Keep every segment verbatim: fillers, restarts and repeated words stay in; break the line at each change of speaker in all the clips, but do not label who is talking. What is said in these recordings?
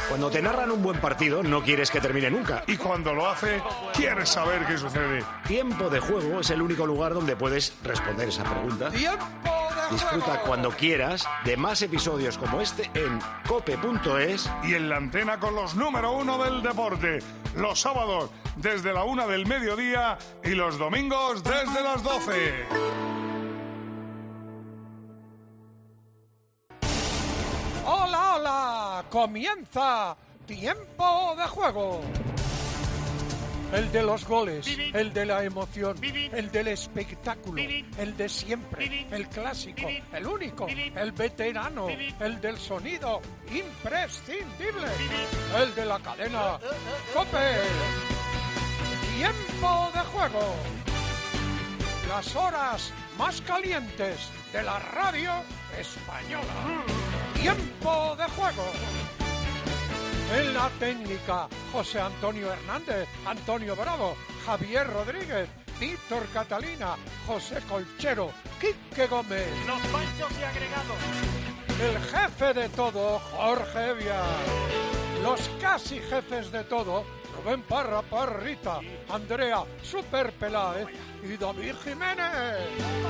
Cuando te narran un buen partido, no quieres que termine nunca.
Y cuando lo hace, quieres saber qué sucede.
Tiempo de Juego es el único lugar donde puedes responder esa pregunta.
¡Tiempo de
Disfruta
juego!
cuando quieras de más episodios como este en cope punto es.
Y en la antena con los número uno del deporte. Los sábados desde la una del mediodía y los domingos desde las doce.
¡Hola, hola! Comienza Tiempo de Juego. El de los goles, el de la emoción, el del espectáculo, el de siempre, el clásico, el único, el veterano, el del sonido imprescindible, el de la cadena COPE. Tiempo de Juego. Las horas más calientes de la radio española. Tiempo de Juego. En la técnica, José Antonio Hernández, Antonio Bravo, Javier Rodríguez, Víctor Catalina, José Colchero, Quique Gómez.
Los panchos y agregados.
El jefe de todo, Jorge Evia. Los casi jefes de todo, Rubén Parra Parrita, Andrea Super Peláez y David Jiménez.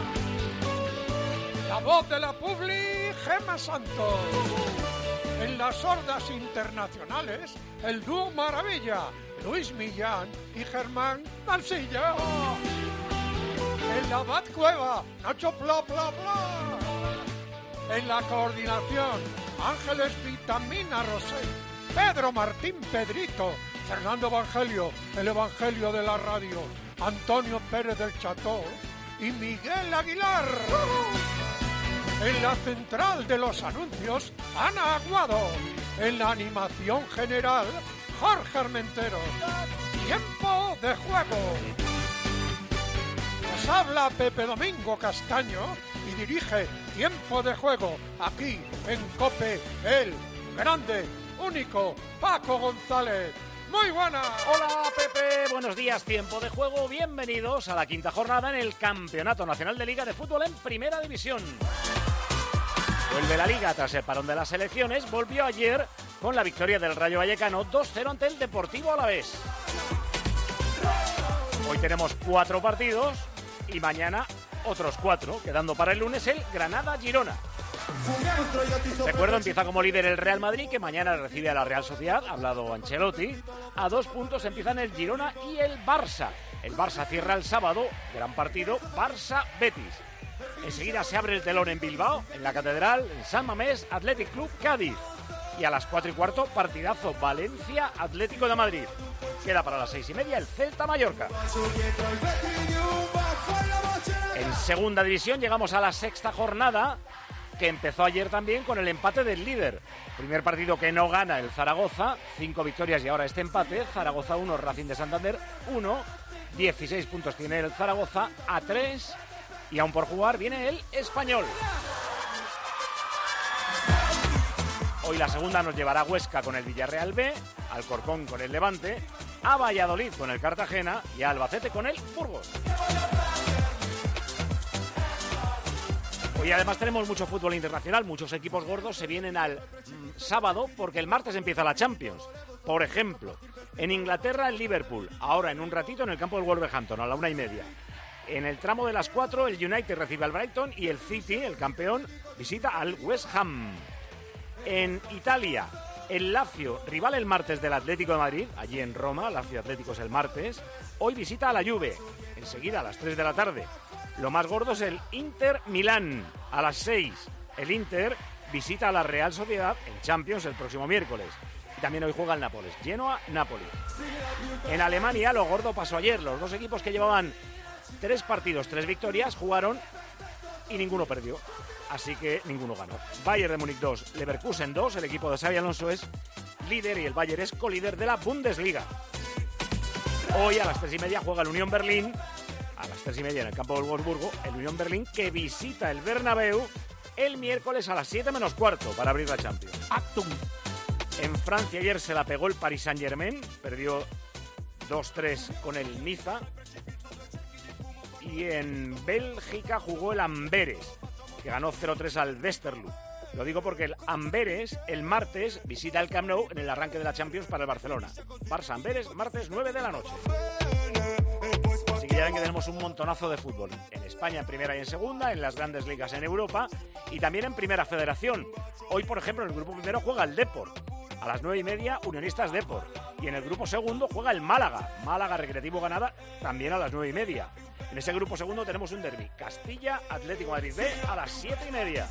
La voz de la Publi, Gema Santos. En las hordas internacionales, el dúo Maravilla, Luis Millán y Germán Mansilla. En la Batcueva, Nacho Pla Pla Pla. En la coordinación, Ángeles Vitamina Rosé, Pedro Martín Pedrito, Fernando Evangelio, el Evangelio de la radio, Antonio Pérez del Cható y Miguel Aguilar. En la central de los anuncios, Ana Aguado. En la animación general, Jorge Armentero. Tiempo de Juego. Nos habla Pepe Domingo Castaño y dirige Tiempo de Juego aquí en COPE, el grande, único Paco González. ¡Muy buenas!
Hola Pepe, buenos días, Tiempo de Juego. Bienvenidos a la quinta jornada en el Campeonato Nacional de Liga de Fútbol en Primera División. Vuelve la Liga tras el parón de las selecciones. Volvió ayer con la victoria del Rayo Vallecano dos cero ante el Deportivo Alavés. Hoy tenemos cuatro partidos y mañana otros cuatro, quedando para el lunes el Granada-Girona. Recuerdo, empieza como líder el Real Madrid, que mañana recibe a la Real Sociedad, ha hablado Ancelotti. A dos puntos empiezan el Girona y el Barça. El Barça cierra el sábado, gran partido, Barça-Betis. Enseguida se abre el telón en Bilbao, en la Catedral, en San Mamés, Athletic Club Cádiz. Y a las cuatro y cuarto, partidazo, Valencia, Atlético de Madrid. Queda para las seis y media el Celta-Mallorca. En segunda división llegamos a la sexta jornada, que empezó ayer también con el empate del líder. Primer partido que no gana el Zaragoza, cinco victorias y ahora este empate. Zaragoza uno, Racing de Santander uno, dieciséis puntos tiene el Zaragoza a tres. Y aún por jugar viene el Español. Hoy la segunda nos llevará a Huesca con el Villarreal B, Alcorcón con el Levante, a Valladolid con el Cartagena y a Albacete con el Burgos. Hoy además tenemos mucho fútbol internacional, muchos equipos gordos se vienen al mm, sábado porque el martes empieza la Champions. Por ejemplo, en Inglaterra el Liverpool, ahora en un ratito en el campo del Wolverhampton a la una y media. En el tramo de las cuatro, el United recibe al Brighton y el City, el campeón, visita al West Ham. En Italia, el Lazio, rival el martes del Atlético de Madrid, allí en Roma, Lazio Atlético es el martes, hoy visita a la Juve, enseguida a las tres de la tarde. Lo más gordo es el Inter Milán, a las seis. El Inter visita a la Real Sociedad en Champions el próximo miércoles. Y también hoy juega el Nápoles, Genoa-Napoli. En Alemania, lo gordo pasó ayer, los dos equipos que llevaban tres partidos, tres victorias, jugaron y ninguno perdió. Así que ninguno ganó. Bayern de Múnich dos, Leverkusen dos. El equipo de Xabi Alonso es líder y el Bayern es colíder de la Bundesliga. Hoy a las tres y media juega el Unión Berlín. A las tres y media en el campo del Wolfsburgo. El Unión Berlín que visita el Bernabéu el miércoles a las siete menos cuarto para abrir la Champions.
Actum.
En Francia ayer se la pegó el Paris Saint-Germain. Perdió dos tres con el Niza. Y en Bélgica jugó el Amberes, que ganó cero tres al Westerlo. Lo digo porque el Amberes el martes visita el Camp Nou en el arranque de la Champions para el Barcelona. Barça-Amberes, martes nueve de la noche. Así que ya ven que tenemos un montonazo de fútbol. En España en primera y en segunda, en las grandes ligas en Europa y también en primera federación. Hoy, por ejemplo, en el grupo primero juega el Deport. A las nueve y media, Unionistas Deport. Y en el grupo segundo juega el Málaga. Málaga Recreativo Granada, también a las nueve y media. En ese grupo segundo tenemos un derbi. Castilla, Atlético Madrid B, a las siete y media.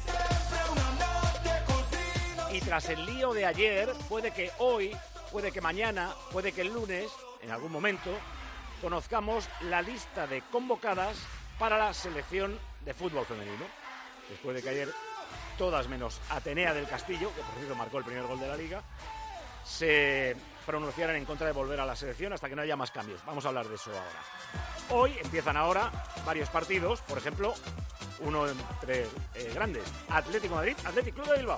Y tras el lío de ayer, puede que hoy, puede que mañana, puede que el lunes, en algún momento, conozcamos la lista de convocadas para la selección de fútbol femenino. Después de que ayer todas menos Atenea del Castillo, que por cierto marcó el primer gol de la Liga, se pronunciaran en contra de volver a la selección hasta que no haya más cambios. Vamos a hablar de eso ahora. Hoy empiezan ahora varios partidos, por ejemplo, uno entre eh, grandes, Atlético Madrid, Atlético Club de Bilbao.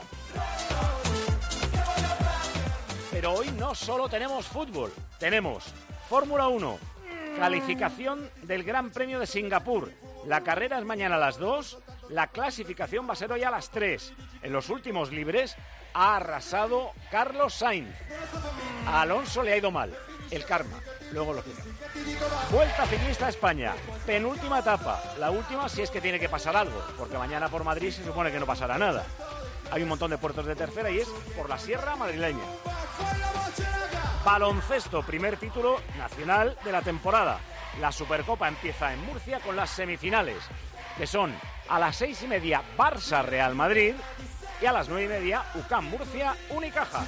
Pero hoy no solo tenemos fútbol, tenemos Fórmula uno, calificación del Gran Premio de Singapur. La carrera es mañana a las dos, la clasificación va a ser hoy a las tres. En los últimos libres ha arrasado Carlos Sainz. A Alonso le ha ido mal, el karma, luego lo quita. Vuelta ciclista a España, penúltima etapa, la última si es que tiene que pasar algo, porque mañana por Madrid se supone que no pasará nada. Hay un montón de puertos de tercera y es por la sierra madrileña. Baloncesto, primer título nacional de la temporada. La Supercopa empieza en Murcia con las semifinales, que son a las seis y media Barça-Real Madrid y a las nueve y media U C A M Murcia-Unicaja.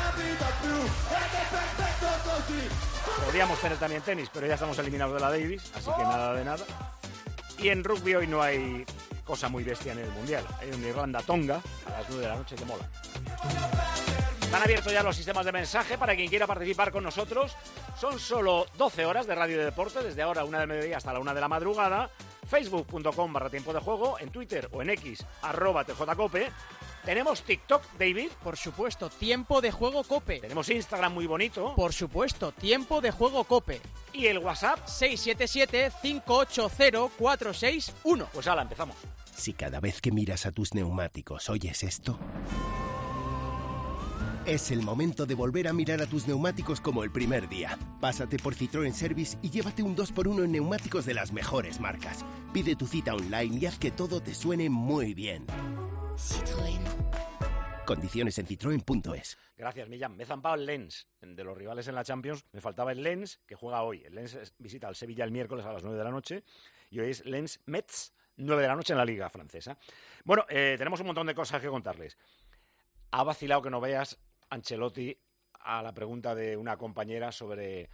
Podríamos tener también tenis, pero ya estamos eliminados de la Davis, así que nada de nada. Y en rugby hoy no hay cosa muy bestia en el Mundial. Hay un Irlanda-Tonga a las nueve de la noche que mola. Están abiertos ya los sistemas de mensaje para quien quiera participar con nosotros. Son solo doce horas de radio y de deporte, desde ahora una del mediodía hasta la una de la madrugada. Facebook.com barra tiempo de juego, en Twitter o en X, arroba tjcope. Tenemos TikTok, David.
Por supuesto, Tiempo de Juego Cope.
Tenemos Instagram muy bonito.
Por supuesto, Tiempo de Juego Cope.
¿Y el WhatsApp?
seis siete siete, cinco ocho cero, cuatro seis uno.
Pues hala, empezamos.
Si cada vez que miras a tus neumáticos oyes esto, es el momento de volver a mirar a tus neumáticos como el primer día. Pásate por Citroën Service y llévate un dos por uno en neumáticos de las mejores marcas. Pide tu cita online y haz que todo te suene muy bien. Citroën. Condiciones en citroen punto es.
Gracias, Millán. Me he zampado el Lens. De los rivales en la Champions me faltaba el Lens, que juega hoy. El Lens visita al Sevilla el miércoles a las nueve de la noche y hoy es Lens-Metz, nueve de la noche en la Liga Francesa. Bueno, eh, tenemos un montón de cosas que contarles. Ha vacilado que no veas Ancelotti a la pregunta de una compañera sobre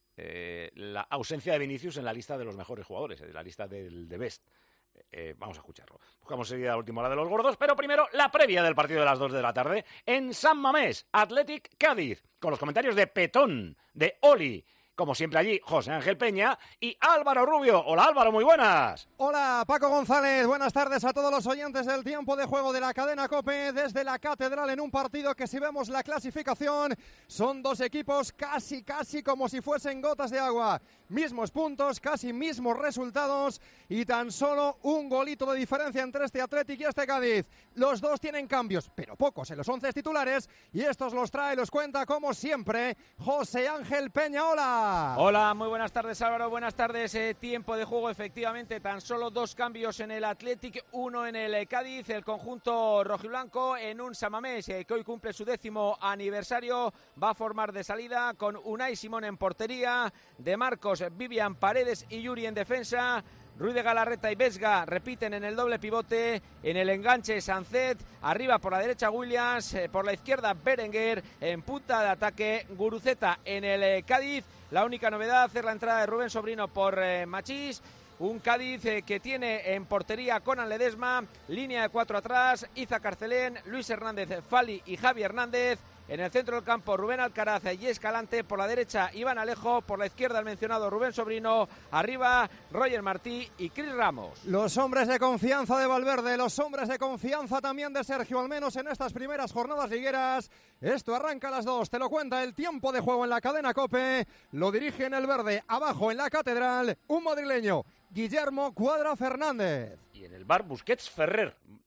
eh, la ausencia de Vinicius en la lista de los mejores jugadores, en la lista del de Best. Eh, vamos a escucharlo. Buscamos enseguida la última hora de los gordos, pero primero la previa del partido de las dos de la tarde en San Mamés, Athletic Cádiz, con los comentarios de Petón, de Oli, como siempre allí, José Ángel Peña y Álvaro Rubio. Hola Álvaro, muy buenas.
Hola Paco González, buenas tardes a todos los oyentes del Tiempo de Juego de la cadena COPE desde la Catedral, en un partido que, si vemos la clasificación, son dos equipos casi casi como si fuesen gotas de agua. Mismos puntos, casi mismos resultados y tan solo un golito de diferencia entre este Athletic y este Cádiz. Los dos tienen cambios, pero pocos en los once titulares, y estos los trae y los cuenta como siempre José Ángel Peña. Hola.
Hola, muy buenas tardes Álvaro, buenas tardes. Eh, tiempo de juego, efectivamente, tan solo dos cambios en el Athletic, uno en el eh, Cádiz, el conjunto rojiblanco en un San Mamés eh, que hoy cumple su décimo aniversario. Va a formar de salida con Unai Simón en portería, De Marcos, Vivian, Paredes y Yuri en defensa. Ruiz de Galarreta y Vesga repiten en el doble pivote, en el enganche Sancet, arriba por la derecha Williams, eh, por la izquierda Berenguer, en punta de ataque Guruceta. En el eh, Cádiz, la única novedad es la entrada de Rubén Sobrino por eh, Machís. Un Cádiz eh, que tiene en portería Conan Ledesma, línea de cuatro atrás, Iza Carcelén, Luis Hernández, Fali y Javi Hernández. En el centro del campo, Rubén Alcaraz y Escalante. Por la derecha, Iván Alejo. Por la izquierda, el mencionado Rubén Sobrino. Arriba, Roger Martí y Cris Ramos.
Los hombres de confianza de Valverde, los hombres de confianza también de Sergio, al menos en estas primeras jornadas ligueras. Esto arranca a las dos, te lo cuenta el Tiempo de Juego en la cadena COPE. Lo dirige en el verde, abajo en la Catedral, un madrileño, Guillermo Cuadra Fernández.
Y en el bar, Busquets Ferrer.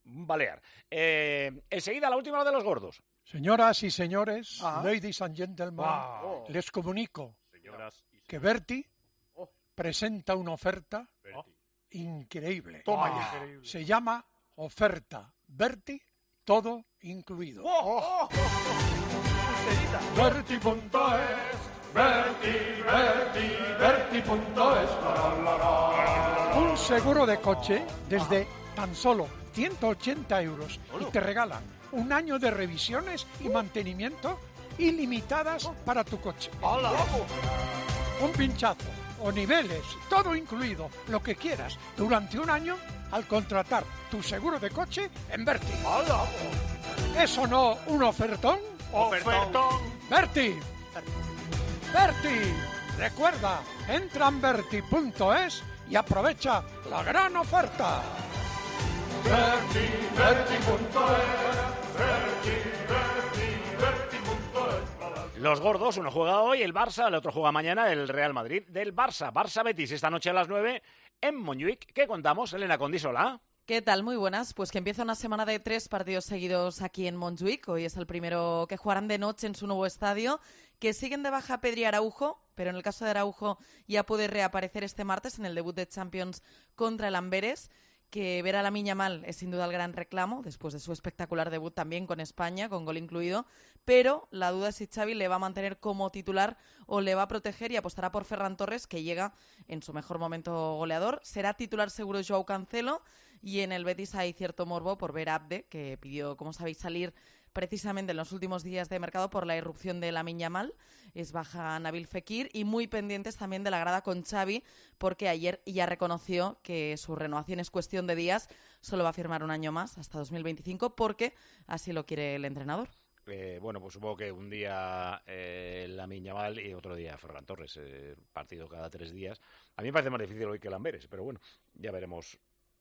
balear. Eh, enseguida, la última hora de los gordos.
Señoras y señores,
Ajá.
ladies and gentlemen,
Wow.
les comunico
Señoras y
que Berti
Oh.
presenta una oferta
Berti.
increíble.
Toma
Ah.
ya.
Se llama oferta Berti, todo incluido. Berti punto es, Berti, Berti, Berti punto es. Un seguro de coche desde tan solo ciento ochenta euros y te regalan un año de revisiones y mantenimiento ilimitadas para tu coche. Un pinchazo o niveles, todo incluido, lo que quieras, durante un año al contratar tu seguro de coche en Berti. ¿Eso no un ofertón?
¡Ofertón!
¡Berti! ¡Berti! Recuerda, entra en berti punto es y aprovecha la gran oferta. Berti, Berti punto es, Berti, Berti, Berti punto es.
Los gordos, uno juega hoy, el Barça, el otro juega mañana, el Real Madrid. Del Barça, Barça-Betis, esta noche a las nueve en Montjuic. ¿Qué contamos, Elena Condisola?
¿Qué tal? Muy buenas. Pues que empieza una semana de tres partidos seguidos aquí en Montjuic. Hoy es el primero que jugarán de noche en su nuevo estadio. Que siguen de baja Pedri y Araujo, pero en el caso de Araujo ya puede reaparecer este martes en el debut de Champions contra el Amberes. Que ver a Lamine Yamal es sin duda el gran reclamo, después de su espectacular debut también con España, con gol incluido, pero la duda es si Xavi le va a mantener como titular o le va a proteger y apostará por Ferran Torres, que llega en su mejor momento goleador. Será titular seguro Joao Cancelo, y en el Betis hay cierto morbo por ver a Abde, que pidió, como sabéis, salir precisamente en los últimos días de mercado por la irrupción de Lamine Yamal. Es baja Nabil Fekir y muy pendientes también de la grada con Xavi, porque ayer ya reconoció que su renovación es cuestión de días, solo va a firmar un año más, hasta dos mil veinticinco, porque así lo quiere el entrenador.
Eh, bueno, pues supongo que un día eh, Lamine Yamal y otro día Ferran Torres, eh, partido cada tres días. A mí me parece más difícil hoy que el Amberes, pero bueno, ya veremos.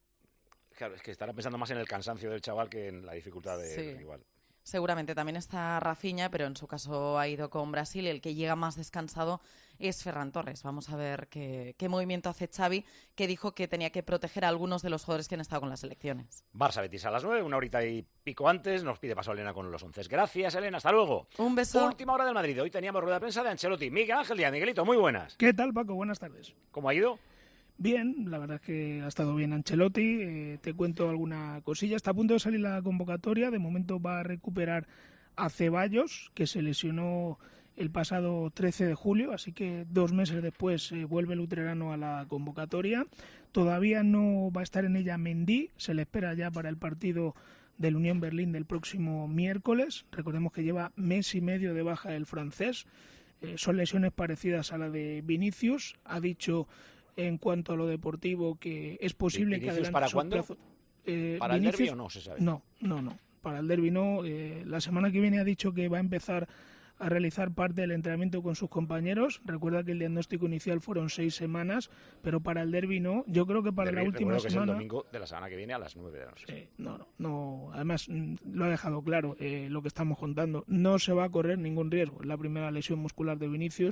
Claro, es que estará pensando más en el cansancio del chaval que en la dificultad de
Sí.
del rival.
Seguramente también está Rafinha, pero en su caso ha ido con Brasil y el que llega más descansado es Ferran Torres. Vamos a ver qué, qué movimiento hace Xavi, que dijo que tenía que proteger a algunos de los jugadores que han estado con las selecciones.
Barça Betis a las nueve, una horita y pico antes. Nos pide paso Elena con los once. Gracias, Elena. Hasta luego.
Un beso.
Última hora del Madrid. Hoy teníamos rueda de prensa de Ancelotti. Miguel Ángel Díaz. Miguelito, muy buenas.
¿Qué tal, Paco? Buenas tardes.
¿Cómo ha ido?
Bien, la verdad es que ha estado bien Ancelotti. Eh, te cuento alguna cosilla. Está a punto de salir la convocatoria. De momento va a recuperar a Ceballos, que se lesionó el pasado trece de julio, así que dos meses después eh, vuelve el utrerano a la convocatoria. Todavía no va a estar en ella Mendy, se le espera ya para el partido del Unión Berlín del próximo miércoles. Recordemos que lleva mes y medio de baja el francés. Eh, son lesiones parecidas a la de Vinicius. Ha dicho en cuanto a lo deportivo que es posible que adelante
para
su
cuándo?
plazo. Eh,
¿Para
Vinicius,
el derbi o no se sabe?
No, no, no. Para el derbi no. Eh, la semana que viene ha dicho que va a empezar a realizar parte del entrenamiento con sus compañeros. Recuerda que el diagnóstico inicial fueron seis semanas, pero para el derbi no. Yo creo que para
Derbi,
la última
recuerdo que
semana...
es el domingo de la semana que viene a las nueve de la noche.
Sí, no, no, no. Además, mm, lo ha dejado claro eh, lo que estamos contando. No se va a correr ningún riesgo. Es la primera lesión muscular de Vinicius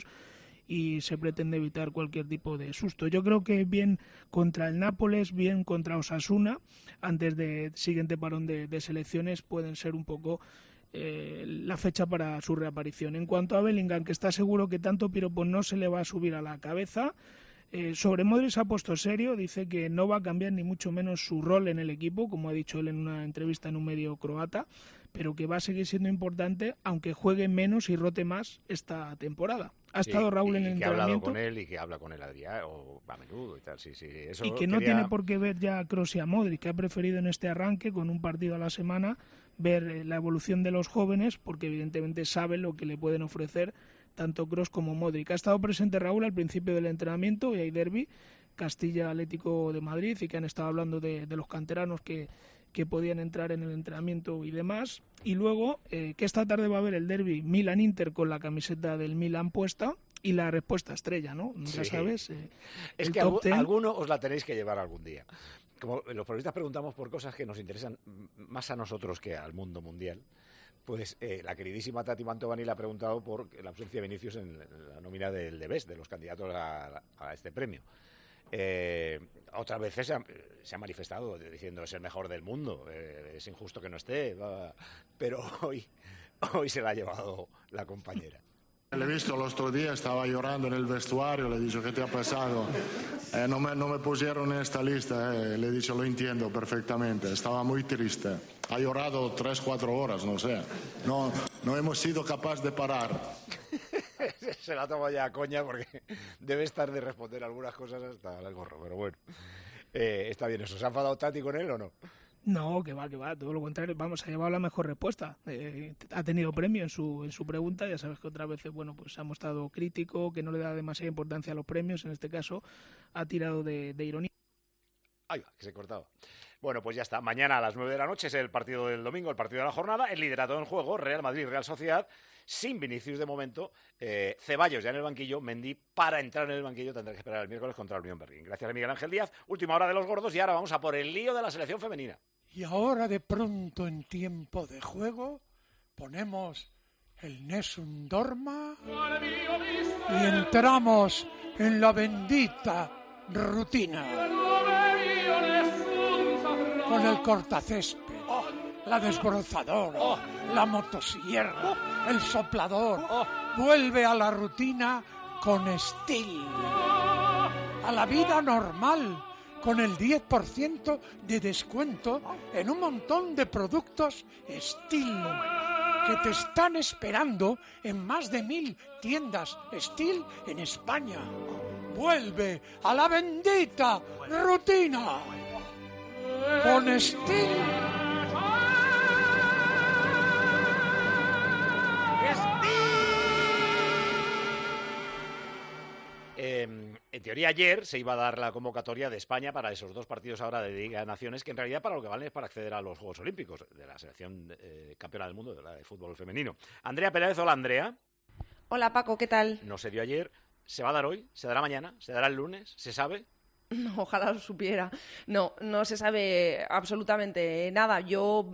y se pretende evitar cualquier tipo de susto. Yo creo que bien contra el Nápoles, bien contra Osasuna, antes del siguiente parón de, de selecciones, pueden ser un poco eh, la fecha para su reaparición. En cuanto a Bellingham, que está seguro que tanto piropo no se le va a subir a la cabeza, eh, sobre Modric se ha puesto serio, dice que no va a cambiar ni mucho menos su rol en el equipo, como ha dicho él en una entrevista en un medio croata, pero que va a seguir siendo importante, aunque juegue menos y rote más esta temporada. Ha
Sí,
estado Raúl
y
en el
que ha hablado
entrenamiento.
con él y que habla con él Adrián, o a menudo y tal, sí, sí. Eso
Y que no
quería-
tiene por qué ver ya a Kroos y a Modric, que ha preferido en este arranque, con un partido a la semana, ver eh, la evolución de los jóvenes, porque evidentemente sabe lo que le pueden ofrecer tanto Kroos como Modric. Ha estado presente Raúl al principio del entrenamiento y hay derbi, Castilla Atlético de Madrid, y que han estado hablando de, de los canteranos que, que podían entrar en el entrenamiento y demás. Y luego eh, que esta tarde va a haber el derbi Milan-Inter con la camiseta del Milan puesta y la respuesta estrella, ¿no? Ya
Sí.
sabes. eh,
Es
el
que
top
algu-
ten.
alguno os la tenéis que llevar algún día. Como los periodistas preguntamos por cosas que nos interesan más a nosotros que al mundo mundial, pues eh, la queridísima Tati Mantovani le ha preguntado por la ausencia de Vinicius en la nómina del D B E S, de los candidatos a, a este premio. Eh, otras veces se ha, se ha manifestado diciendo es el mejor del mundo, eh, es injusto que no esté, va, pero hoy, hoy se la ha llevado la compañera.
Le he visto el otro día, estaba llorando en el vestuario, le he dicho, ¿qué te ha pasado? Eh, no, me, no me pusieron en esta lista, eh. Le he dicho, lo entiendo perfectamente, estaba muy triste. Ha llorado tres, cuatro horas, no sé. No, no hemos sido capaces de parar.
Se la tomo ya a coña porque debe estar de responder algunas cosas hasta el gorro, pero bueno. Eh, está bien eso. ¿Se ha enfadado Tati con él o no?
No, que va, que va, todo lo contrario. Vamos, ha llevado la mejor respuesta. Eh, ha tenido premio en su en su pregunta. Ya sabes que otras veces, bueno, pues ha mostrado crítico, que no le da demasiada importancia a los premios. En este caso, ha tirado de, de ironía.
Ay, que se cortaba. Bueno, pues ya está. Mañana a las nueve de la noche es el partido del domingo, el partido de la jornada. El liderato en juego, Real Madrid, Real Sociedad. Sin Vinicius de momento. Eh, Ceballos ya en el banquillo. Mendy, para entrar en el banquillo, tendrá que esperar el miércoles contra el Unión Berlín. Gracias a Miguel Ángel Díaz. Última hora de los gordos y ahora vamos a por el lío de la selección femenina.
Y ahora de pronto en tiempo de juego ponemos el Nessun Dorma y entramos en la bendita rutina. Con el cortacésped, oh, la desbrozadora, oh, la motosierra, el soplador, oh, vuelve a la rutina con estilo. A la vida normal. Con el diez por ciento de descuento en un montón de productos Steel que te están esperando en más de mil tiendas Steel en España. Vuelve a la bendita rutina con Steel.
Eh, en teoría ayer se iba a dar la convocatoria de España para esos dos partidos ahora de Liga de Naciones, que en realidad para lo que valen es para acceder a los Juegos Olímpicos de la selección eh, campeona del mundo de la de fútbol femenino. Andrea Pérez, hola Andrea.
Hola Paco, ¿qué tal?
No se dio ayer, ¿se va a dar hoy? ¿Se dará mañana? ¿Se dará el lunes? ¿Se sabe?
No, ojalá lo supiera. No, no se sabe absolutamente nada. Yo,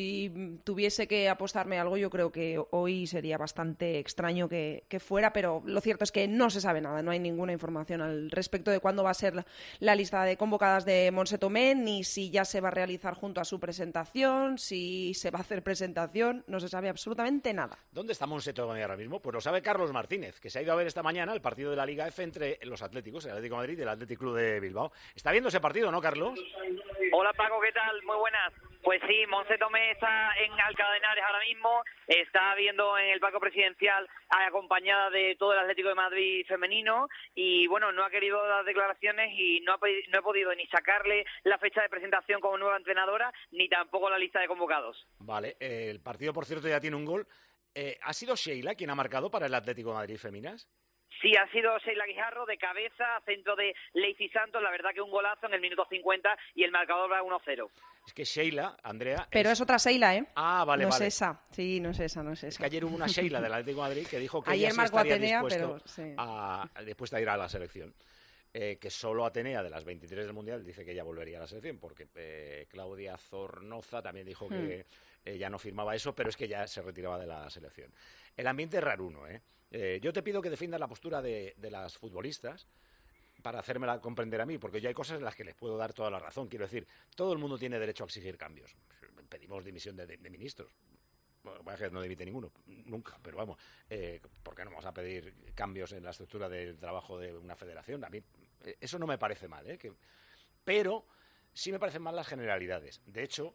si tuviese que apostarme algo, yo creo que hoy sería bastante extraño que, que fuera, pero lo cierto es que no se sabe nada. No hay ninguna información al respecto de cuándo va a ser la, la lista de convocadas de Montse Tomé, ni si ya se va a realizar junto a su presentación, si se va a hacer presentación. No se sabe absolutamente nada.
¿Dónde está Montse Tomé ahora mismo? Pues lo sabe Carlos Martínez, que se ha ido a ver esta mañana el partido de la Liga F entre los Atléticos, el Atlético de Madrid y el Athletic Club de Bilbao. ¿Está viendo ese partido, no, Carlos?
Hola, Paco, ¿qué tal? Muy buenas. Pues sí, Montse Tomé está en Alcalá de Henares ahora mismo, está viendo en el palco presidencial acompañada de todo el Atlético de Madrid femenino y, bueno, no ha querido dar declaraciones y no, ha, no he podido ni sacarle la fecha de presentación como nueva entrenadora ni tampoco la lista de convocados.
Vale, eh, el partido, por cierto, ya tiene un gol. Eh, ¿Ha sido Sheila quien ha marcado para el Atlético de Madrid Feminas?
Sí, ha sido Sheila Guijarro de cabeza, centro de Lacey Santos, la verdad que un golazo en el minuto cincuenta y el marcador va uno cero.
Es que Sheila, Andrea...
Pero es, es otra Sheila, ¿eh?
Ah, vale,
no
vale.
No es esa, sí, no es esa, no es esa.
Es que ayer hubo una Sheila del Atlético de Madrid que dijo que
ayer
ella sí
marcó
estaría
Atenea,
dispuesto
pero, sí.
a, dispuesta a ir a la selección. Eh, que solo Atenea, de las veintitrés del Mundial, dice que ella volvería a la selección, porque eh, Claudia Zornoza también dijo que hmm. eh, ya no firmaba eso, pero es que ya se retiraba de la selección. El ambiente es raruno, ¿eh? Eh, yo te pido que defiendas la postura de, de las futbolistas para hacérmela comprender a mí, porque yo hay cosas en las que les puedo dar toda la razón. Quiero decir, todo el mundo tiene derecho a exigir cambios. Pedimos dimisión de, de, de ministros. Bueno, no dimite ninguno, nunca, pero vamos, eh, ¿por qué no vamos a pedir cambios en la estructura del trabajo de una federación? A mí eh, eso no me parece mal, ¿eh? Que, pero sí me parecen mal las generalidades. De hecho,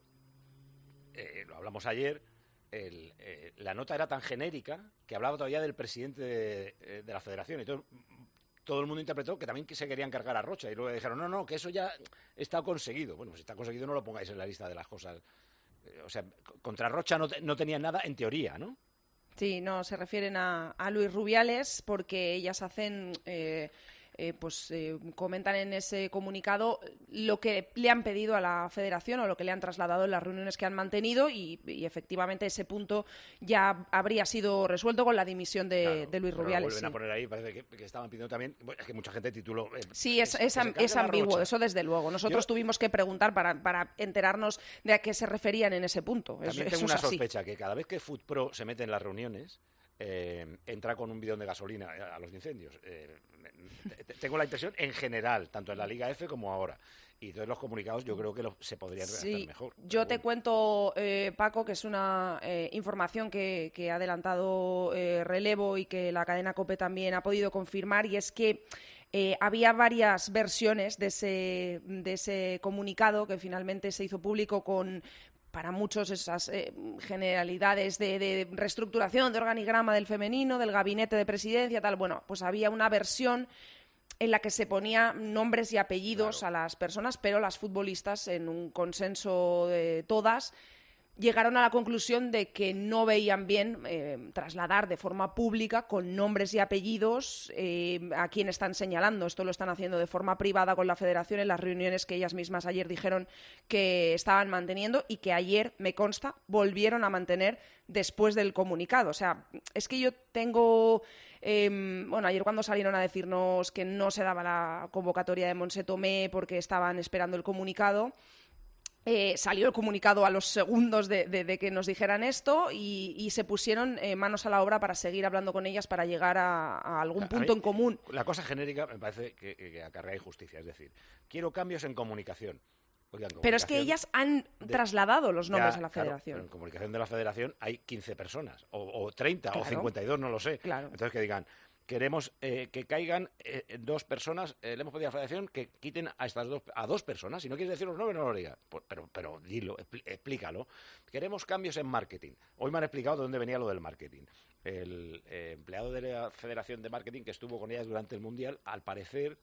eh, lo hablamos ayer, el, eh, la nota era tan genérica que hablaba todavía del presidente de, eh, de la federación y todo, todo el mundo interpretó que también que se querían cargar a Rocha y luego dijeron, no, no, que eso ya está conseguido. Bueno, pues si está conseguido no lo pongáis en la lista de las cosas. O sea, contra Rocha no, te, no tenían nada en teoría, ¿no?
Sí, no, se refieren a, a Luis Rubiales porque ellas hacen, eh, eh, pues eh, comentan en ese comunicado lo que le han pedido a la federación o lo que le han trasladado en las reuniones que han mantenido y, y efectivamente ese punto ya habría sido resuelto con la dimisión de,
claro,
de Luis
pero
Rubiales.
Lo vuelven
sí.
a poner ahí, parece que, que estaban pidiendo también, es que mucha gente tituló... Eh,
sí, es, es, es, es ambiguo, eso desde luego. Nosotros Yo, tuvimos que preguntar para, para enterarnos de a qué se referían en ese punto.
También
eso,
tengo
eso
una
es así.
sospecha que cada vez que FootPro se mete en las reuniones... eh, entra con un bidón de gasolina a los incendios. Eh, tengo la impresión, en general, tanto en la Liga F como ahora. Y entonces los comunicados yo creo que lo, se podrían redactar
sí,
mejor.
Yo te bueno. cuento, eh, Paco, que es una eh, información que, que ha adelantado eh, Relevo y que la cadena COPE también ha podido confirmar, y es que eh, había varias versiones de ese, de ese comunicado que finalmente se hizo público con, para muchos, esas eh, generalidades de, de reestructuración de organigrama del femenino, del gabinete de presidencia, tal. Bueno, pues había una versión en la que se ponía nombres y apellidos claro. a las personas, pero las futbolistas, en un consenso de todas, llegaron a la conclusión de que no veían bien eh, trasladar de forma pública con nombres y apellidos eh, a quién están señalando. Esto lo están haciendo de forma privada con la federación en las reuniones que ellas mismas ayer dijeron que estaban manteniendo y que ayer, me consta, volvieron a mantener después del comunicado. O sea, es que yo tengo... Eh, bueno, ayer cuando salieron a decirnos que no se daba la convocatoria de Montse Tomé porque estaban esperando el comunicado, eh, salió el comunicado a los segundos de, de, de que nos dijeran esto y, y se pusieron eh, manos a la obra para seguir hablando con ellas para llegar a, a algún punto
a mí,
en común.
La cosa genérica me parece que, que acarrea injusticia, es decir, quiero cambios en comunicación. Oigan,
pero es que ellas han de, trasladado los nombres ya, a la federación.
Claro, pero en comunicación de la federación hay quince personas, o, o treinta,
claro.
o cincuenta y dos, no lo sé.
Claro.
Entonces que digan, queremos eh, que caigan eh, dos personas, eh, le hemos pedido a la federación que quiten a estas dos, a dos personas. Si no quieres decir los nombres, no lo digas. Pues, pero, pero dilo, expl- explícalo. Queremos cambios en marketing. Hoy me han explicado de dónde venía lo del marketing. El eh, empleado de la Federación de Marketing que estuvo con ellas durante el Mundial, al parecer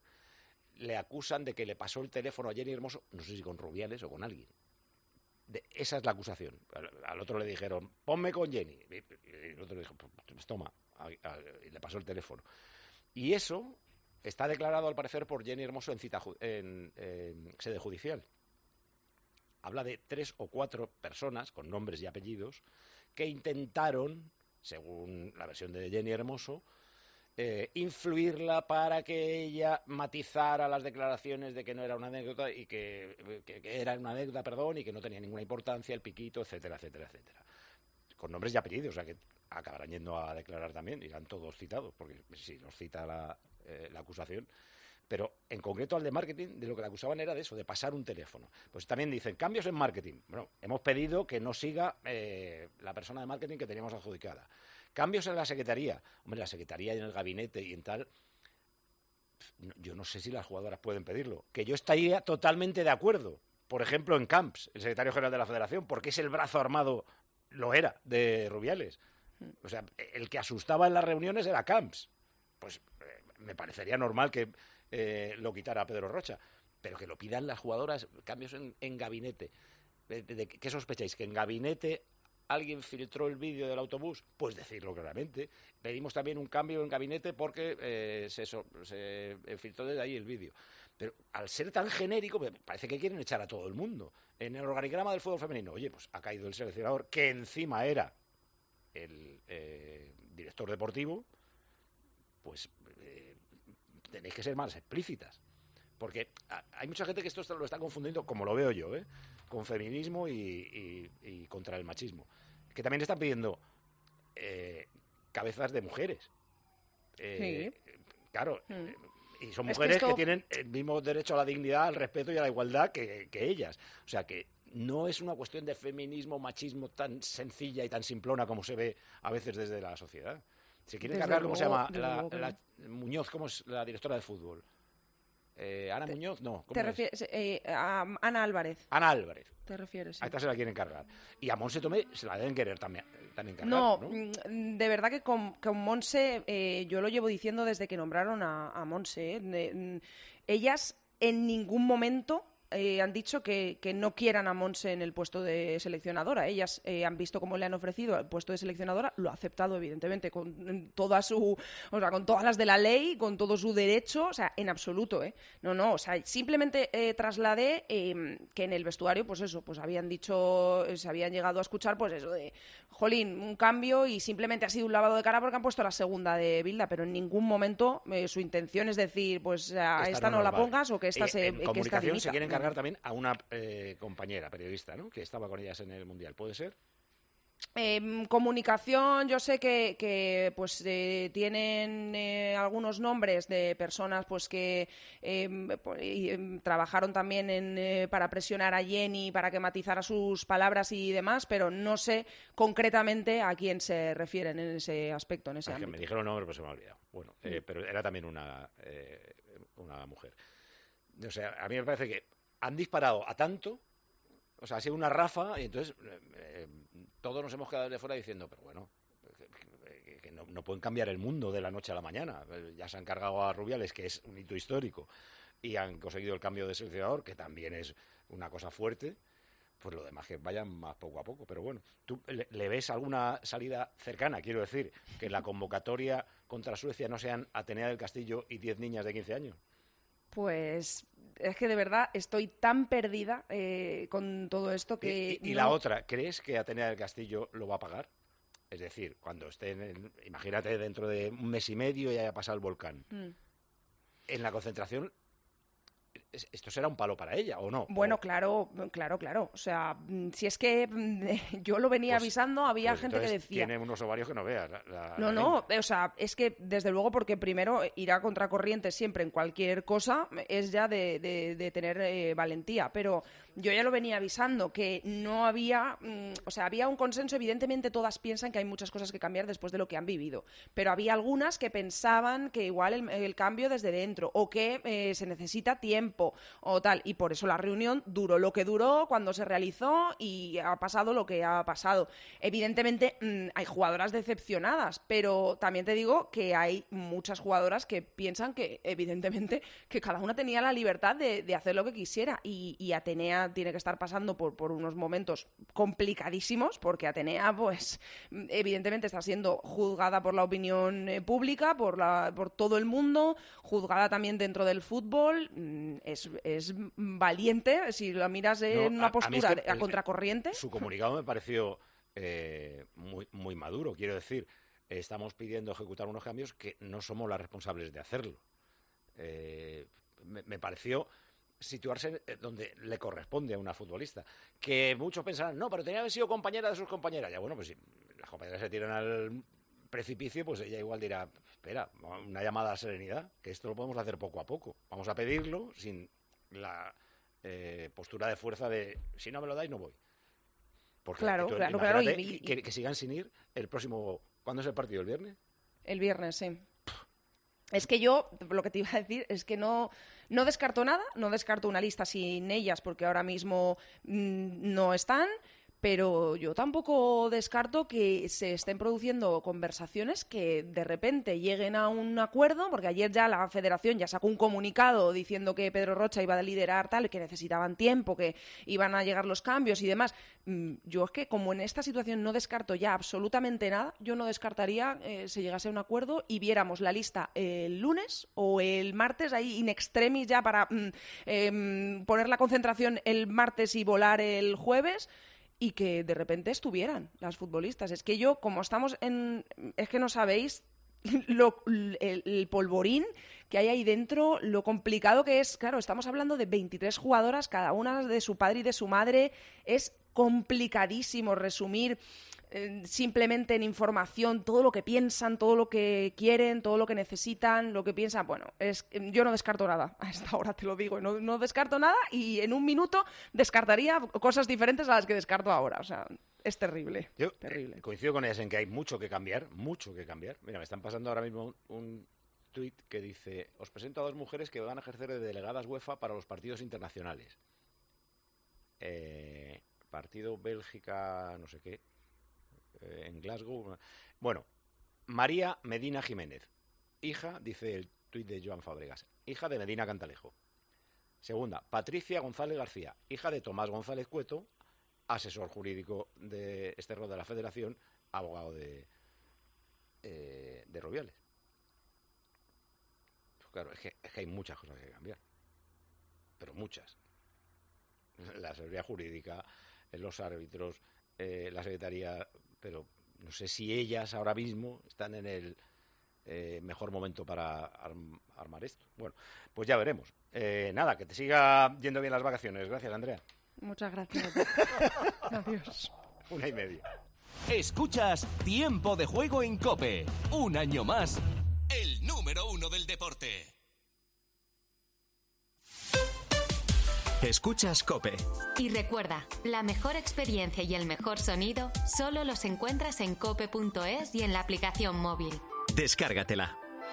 le acusan de que le pasó el teléfono a Jenny Hermoso, no sé si con Rubiales o con alguien. De, esa es la acusación. Al, al otro le dijeron, ponme con Jenny. Y, y el otro le dijo, pues toma, a, a, y le pasó el teléfono. Y eso está declarado, al parecer, por Jenny Hermoso en, cita, en, en sede judicial. Habla de tres o cuatro personas, con nombres y apellidos, que intentaron, según la versión de Jenny Hermoso, Eh, influirla para que ella matizara las declaraciones de que no era una anécdota y que, que, que era una anécdota, perdón, y que no tenía ninguna importancia, el piquito, etcétera, etcétera, etcétera. Con nombres y apellidos, o sea que acabarán yendo a declarar también, irán todos citados, porque sí, los cita la, eh, la acusación. Pero en concreto al de marketing, de lo que le acusaban era de eso, de pasar un teléfono. Pues también dicen, cambios en marketing. Bueno, hemos pedido que no siga eh, la persona de marketing que teníamos adjudicada. Cambios en la secretaría. Hombre, la secretaría y en el gabinete y en tal, yo no sé si las jugadoras pueden pedirlo. Que yo estaría totalmente de acuerdo. Por ejemplo, en Camps, el secretario general de la Federación, porque es el brazo armado, lo era, de Rubiales. O sea, el que asustaba en las reuniones era Camps. Pues eh, me parecería normal que eh, lo quitara Pedro Rocha. Pero que lo pidan las jugadoras, cambios en, en gabinete. ¿De, de, de, ¿Qué sospecháis? ¿Que en gabinete alguien filtró el vídeo del autobús? Pues decirlo claramente. Pedimos también un cambio en gabinete porque eh, se, se filtró desde ahí el vídeo. Pero al ser tan genérico, parece que quieren echar a todo el mundo. En el organigrama del fútbol femenino, oye, pues ha caído el seleccionador, que encima era el eh, director deportivo, pues eh, tenéis que ser más explícitas. Porque hay mucha gente que esto lo está confundiendo, como lo veo yo, ¿eh? con feminismo y, y, y contra el machismo. Que también están pidiendo eh, cabezas de mujeres. Eh, sí. Claro, mm. y son mujeres es que, esto... que tienen el mismo derecho a la dignidad, al respeto y a la igualdad que, que ellas. O sea que no es una cuestión de feminismo, machismo tan sencilla y tan simplona como se ve a veces desde la sociedad. Si quieren cargar, ¿cómo se llama? La, la, Muñoz, ¿cómo es la directora de fútbol? Eh, ¿Ana te, Muñoz? No. ¿Cómo
te refieres eh, a Ana Álvarez.
Ana Álvarez.
¿Te refieres? Sí.
A esta se la quieren cargar. Y a Montse Tomé se la deben querer también, también cargar.
No,
¿no?
De verdad que con, con Montse, eh, yo lo llevo diciendo desde que nombraron a, a Montse. Eh, de, ellas en ningún momento eh, han dicho que, que no quieran a Montse en el puesto de seleccionadora. Ellas eh, han visto cómo le han ofrecido el puesto de seleccionadora, lo ha aceptado evidentemente con toda su, o sea, con todas las de la ley, con todo su derecho, o sea, en absoluto, ¿eh? No, no, o sea, simplemente eh, trasladé eh, que en el vestuario, pues eso, pues habían dicho, se habían llegado a escuchar, pues eso de, jolín, un cambio y simplemente ha sido un lavado de cara porque han puesto la segunda de Bilda, pero en ningún momento eh, su intención es decir, pues a esta, esta no, no la vale. pongas o que esta
eh,
se,
en
que
comunicación
esta
se quieren cargar también a una eh, compañera periodista, ¿no? Que estaba con ellas en el Mundial, ¿puede ser?
Eh, comunicación, yo sé que, que pues eh, tienen eh, algunos nombres de personas pues que eh, pues, eh, trabajaron también en, eh, para presionar a Jenny para que matizara sus palabras y demás, pero no sé concretamente a quién se refieren en ese aspecto, en ese
es que
ámbito.
me dijeron nombres, pero se me ha olvidado. Bueno, eh, pero era también una, eh, una mujer. O sea, a mí me parece que han disparado a tanto. O sea, ha sido una ráfaga y entonces eh, todos nos hemos quedado de fuera diciendo, pero bueno, que, que no, no pueden cambiar el mundo de la noche a la mañana. Ya se han cargado a Rubiales, que es un hito histórico, y han conseguido el cambio de seleccionador, que también es una cosa fuerte. Pues lo demás que vayan más poco a poco. Pero bueno, ¿tú le, le ves alguna salida cercana? Quiero decir, que la convocatoria contra Suecia no sean Atenea del Castillo y diez niñas de quince años.
Pues es que de verdad estoy tan perdida eh, con todo esto que...
Y, y
no...
la otra, ¿crees que Atenea del Castillo lo va a pagar? Es decir, cuando esté, en el, imagínate dentro de un mes y medio y haya pasado el volcán. Mm. En la concentración, ¿esto será un palo para ella o no?
Bueno,
o...
claro, claro, claro. O sea, si es que yo lo venía pues, avisando, había
pues
gente que decía...
Tiene unos ovarios que no veas. La, la,
no,
la
no, o sea, es que desde luego porque primero ir a contracorriente siempre en cualquier cosa es ya de, de, de tener eh, valentía, pero yo ya lo venía avisando, que no había... Mmm, o sea, había un consenso, evidentemente todas piensan que hay muchas cosas que cambiar después de lo que han vivido, pero había algunas que pensaban que igual el, el cambio desde dentro, o que eh, se necesita tiempo, o tal, y por eso la reunión duró lo que duró cuando se realizó y ha pasado lo que ha pasado. Evidentemente mmm, hay jugadoras decepcionadas, pero también te digo que hay muchas jugadoras que piensan que evidentemente que cada una tenía la libertad de, de hacer lo que quisiera y, y Atenea tiene que estar pasando por, por unos momentos complicadísimos porque Atenea pues evidentemente está siendo juzgada por la opinión eh, pública, por, la, por todo el mundo, juzgada también dentro del fútbol. Mm, es es valiente, si lo miras en no, una postura a, a, es que a el, contracorriente.
Su comunicado me pareció eh, muy, muy maduro, quiero decir, estamos pidiendo ejecutar unos cambios que no somos las responsables de hacerlo. Eh, me, me pareció situarse donde le corresponde a una futbolista. Que muchos pensarán, no, pero tenía que haber sido compañera de sus compañeras. Ya bueno, pues si las compañeras se tiran al precipicio, pues ella igual dirá, espera, una llamada a la serenidad, que esto lo podemos hacer poco a poco. Vamos a pedirlo sin la eh, postura de fuerza de si no me lo dais no voy. Porque
claro,
tú,
claro, claro. Y, y,
que, que sigan sin ir el próximo... ¿Cuándo es el partido? ¿El viernes?
El viernes, sí. Es que yo, lo que te iba a decir es que no, no descarto nada, no descarto una lista sin ellas porque ahora mismo mmm, no están, pero yo tampoco descarto que se estén produciendo conversaciones que de repente lleguen a un acuerdo, porque ayer ya la Federación ya sacó un comunicado diciendo que Pedro Rocha iba a liderar tal, que necesitaban tiempo, que iban a llegar los cambios y demás. Yo es que como en esta situación no descarto ya absolutamente nada, yo no descartaría eh, se llegase a un acuerdo y viéramos la lista el lunes o el martes, ahí in extremis ya para mm, eh, poner la concentración el martes y volar el jueves, y que de repente estuvieran las futbolistas. Es que yo, como estamos en... Es que no sabéis lo, el, el polvorín que hay ahí dentro, lo complicado que es. Claro, estamos hablando de veintitrés jugadoras, cada una de su padre y de su madre. Es complicadísimo resumir eh, simplemente en información todo lo que piensan, todo lo que quieren, todo lo que necesitan, lo que piensan. Bueno, es, yo no descarto nada, a esta hora te lo digo, no, no descarto nada y en un minuto descartaría cosas diferentes a las que descarto ahora, o sea, es terrible.
Yo
terrible.
Eh, coincido con ellas en que hay mucho que cambiar, mucho que cambiar. Mira, me están pasando ahora mismo un, un tuit que dice, os presento a dos mujeres que van a ejercer de delegadas UEFA para los partidos internacionales. Eh, partido Bélgica, no sé qué, eh, en Glasgow. Bueno, María Medina Jiménez, hija, dice el tuit de Joan Fábregas, hija de Medina Cantalejo. Segunda, Patricia González García, hija de Tomás González Cueto, asesor jurídico de este rol de la Federación, abogado de, eh, de Rubiales. Pues claro, es que, es que hay muchas cosas que cambiar, pero muchas. La seguridad jurídica, los árbitros, eh, la secretaría, pero no sé si ellas ahora mismo están en el eh, mejor momento para arm, armar esto. Bueno, pues ya veremos. Eh, nada, que te siga yendo bien las vacaciones. Gracias, Andrea.
Muchas gracias. Adiós.
Una y media.
Escuchas Tiempo de Juego en COPE. Un año más, el número uno del deporte.
Escuchas COPE.
Y recuerda, la mejor experiencia y el mejor sonido solo los encuentras en cope punto es y en la aplicación móvil.
Descárgatela.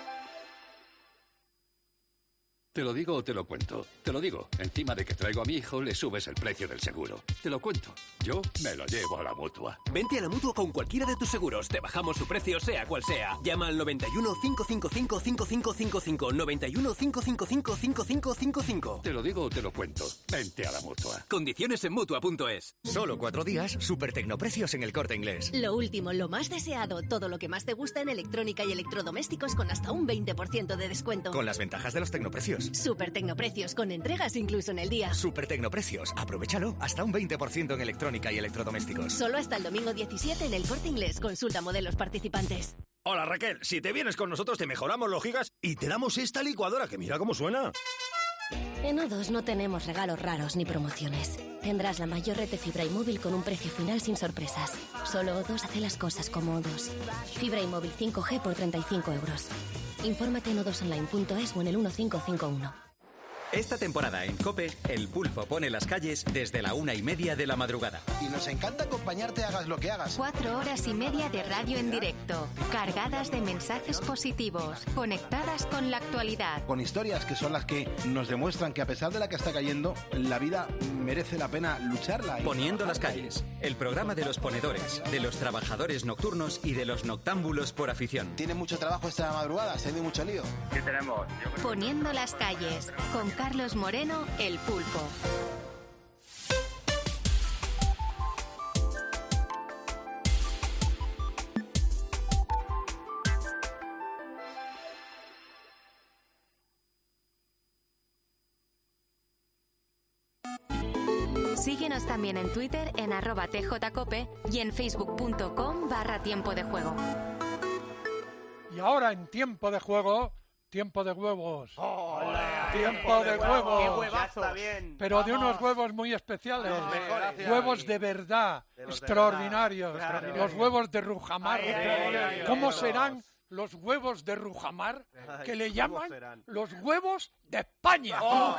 Te lo digo o te lo cuento. Te lo digo. Encima de que traigo a mi hijo, le subes el precio del seguro. Te lo cuento. Yo me lo llevo a la Mutua.
Vente a la Mutua con cualquiera de tus seguros. Te bajamos su precio, sea cual sea. Llama al noventa y uno, cinco cinco cinco, cinco cinco cinco cinco. noventa y uno, cinco cinco cinco, cinco cinco cinco cinco.
Te lo digo o te lo cuento. Vente a la Mutua.
Condiciones en Mutua punto es.
Solo cuatro días, super tecnoprecios en el Corte Inglés.
Lo último, lo más deseado. Todo lo que más te gusta en electrónica y electrodomésticos con hasta un veinte por ciento de descuento.
Con las ventajas de los tecnoprecios.
Super Tecnoprecios, con entregas incluso en el día.
Super Tecnoprecios. Aprovechalo. Hasta un veinte por ciento en electrónica y electrodomésticos.
Solo hasta el domingo diecisiete en el Corte Inglés. Consulta modelos participantes.
Hola Raquel, si te vienes con nosotros te mejoramos los gigas y te damos esta licuadora que mira cómo suena.
En O dos no tenemos regalos raros ni promociones. Tendrás la mayor red de fibra y móvil con un precio final sin sorpresas. Solo O dos hace las cosas como O dos. Fibra y móvil cinco G por treinta y cinco euros. Infórmate en o dos online punto es o en el uno cinco cinco uno.
Esta temporada en COPE, el Pulpo pone las calles desde la una y media de la madrugada.
Y nos encanta acompañarte, hagas lo que hagas.
Cuatro horas y media de radio en directo, cargadas de mensajes positivos, conectadas con la actualidad.
Con historias que son las que nos demuestran que a pesar de la que está cayendo, la vida merece la pena lucharla.
Poniendo las calles, el programa de los ponedores, de los trabajadores nocturnos y de los noctámbulos por afición.
¿Tiene mucho trabajo esta madrugada? ¿Se ha ido mucho lío?
¿Qué tenemos? Yo creo...
Poniendo las calles, con Carlos Moreno, el Pulpo. Síguenos también en Twitter en arroba tjcope y en facebook.com barra tiempo de juego.
Y ahora en tiempo de juego, tiempo de huevos.
Oh,
tiempo de huevos.
¡Qué huevazo! Está bien.
Pero
Vamos.
de unos huevos muy especiales.
Los mejores.
Huevos de verdad,
De los de
extraordinarios.
verdad. Claro.
Los huevos de Rujamar.
Ay, ay, ay,
¿Cómo
ay,
serán los huevos de Rujamar?
Ay,
Que le
¿cómo
llaman
serán?
los huevos de España.
Oh.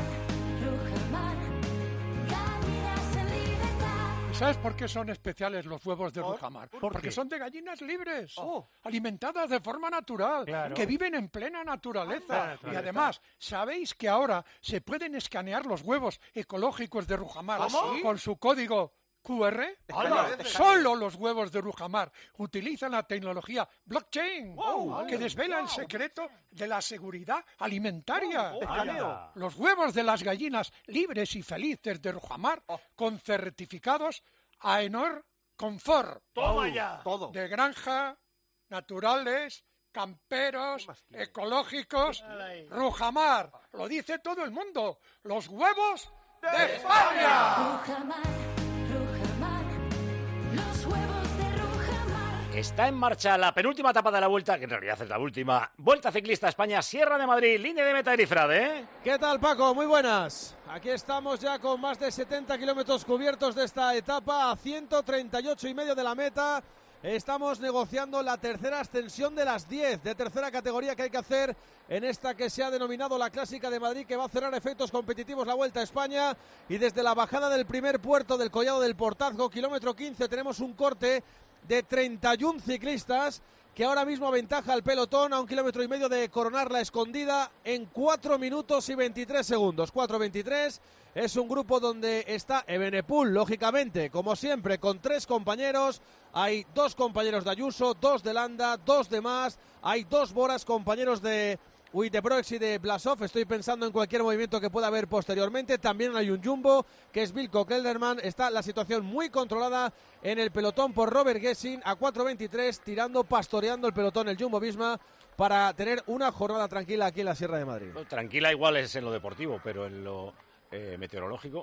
¿Sabes por qué son especiales los huevos de
¿Por?
Rujamar?
¿Por
Porque
qué?
son de gallinas libres,
Oh.
alimentadas de forma natural,
Claro.
que viven en plena naturaleza.
Anda,
Y
naturaleza.
además, ¿sabéis que ahora se pueden escanear los huevos ecológicos de Rujamar
¿Cómo?
con su código Q R?
¡Hala!
Solo los huevos de Rujamar utilizan la tecnología blockchain,
Wow.
que desvela el secreto de la seguridad alimentaria.
Oh, escaneo.
Los huevos de las gallinas libres y felices de Rujamar, con certificados AENOR Confort.
Toma ya. Todo.
De granja, naturales, camperos, ecológicos.
Ay.
Rujamar, lo dice todo el mundo. Los huevos de España.
Está en marcha la penúltima etapa de la Vuelta, que en realidad es la última. Vuelta Ciclista España, Sierra de Madrid, línea de meta Erifrade, ¿eh?
¿Qué tal, Paco? Muy buenas. Aquí estamos ya con más de setenta kilómetros cubiertos de esta etapa, a ciento treinta y ocho y medio de la meta. Estamos negociando la tercera ascensión de las diez de tercera categoría que hay que hacer en esta que se ha denominado la Clásica de Madrid, que va a cerrar efectos competitivos la Vuelta a España. Y desde la bajada del primer puerto del Collado del Portazgo, kilómetro quince, tenemos un corte de treinta y uno ciclistas que ahora mismo aventaja al pelotón a un kilómetro y medio de coronar la Escondida en cuatro minutos y veintitrés segundos. cuatro veintitrés. Es un grupo donde está Evenepoel, lógicamente, como siempre, con tres compañeros. Hay dos compañeros de Ayuso, dos de Landa, dos de Mas. Hay dos Boras, compañeros de Uiteproex y de Blasov. Estoy pensando en cualquier movimiento que pueda haber posteriormente. También hay un Jumbo, que es Wilco Kelderman. Está la situación muy controlada en el pelotón por Robert Gessin a cuatro veintitrés, tirando, pastoreando el pelotón el Jumbo Visma para tener una jornada tranquila aquí en la Sierra de Madrid.
No, tranquila igual es en lo deportivo, pero en lo eh, meteorológico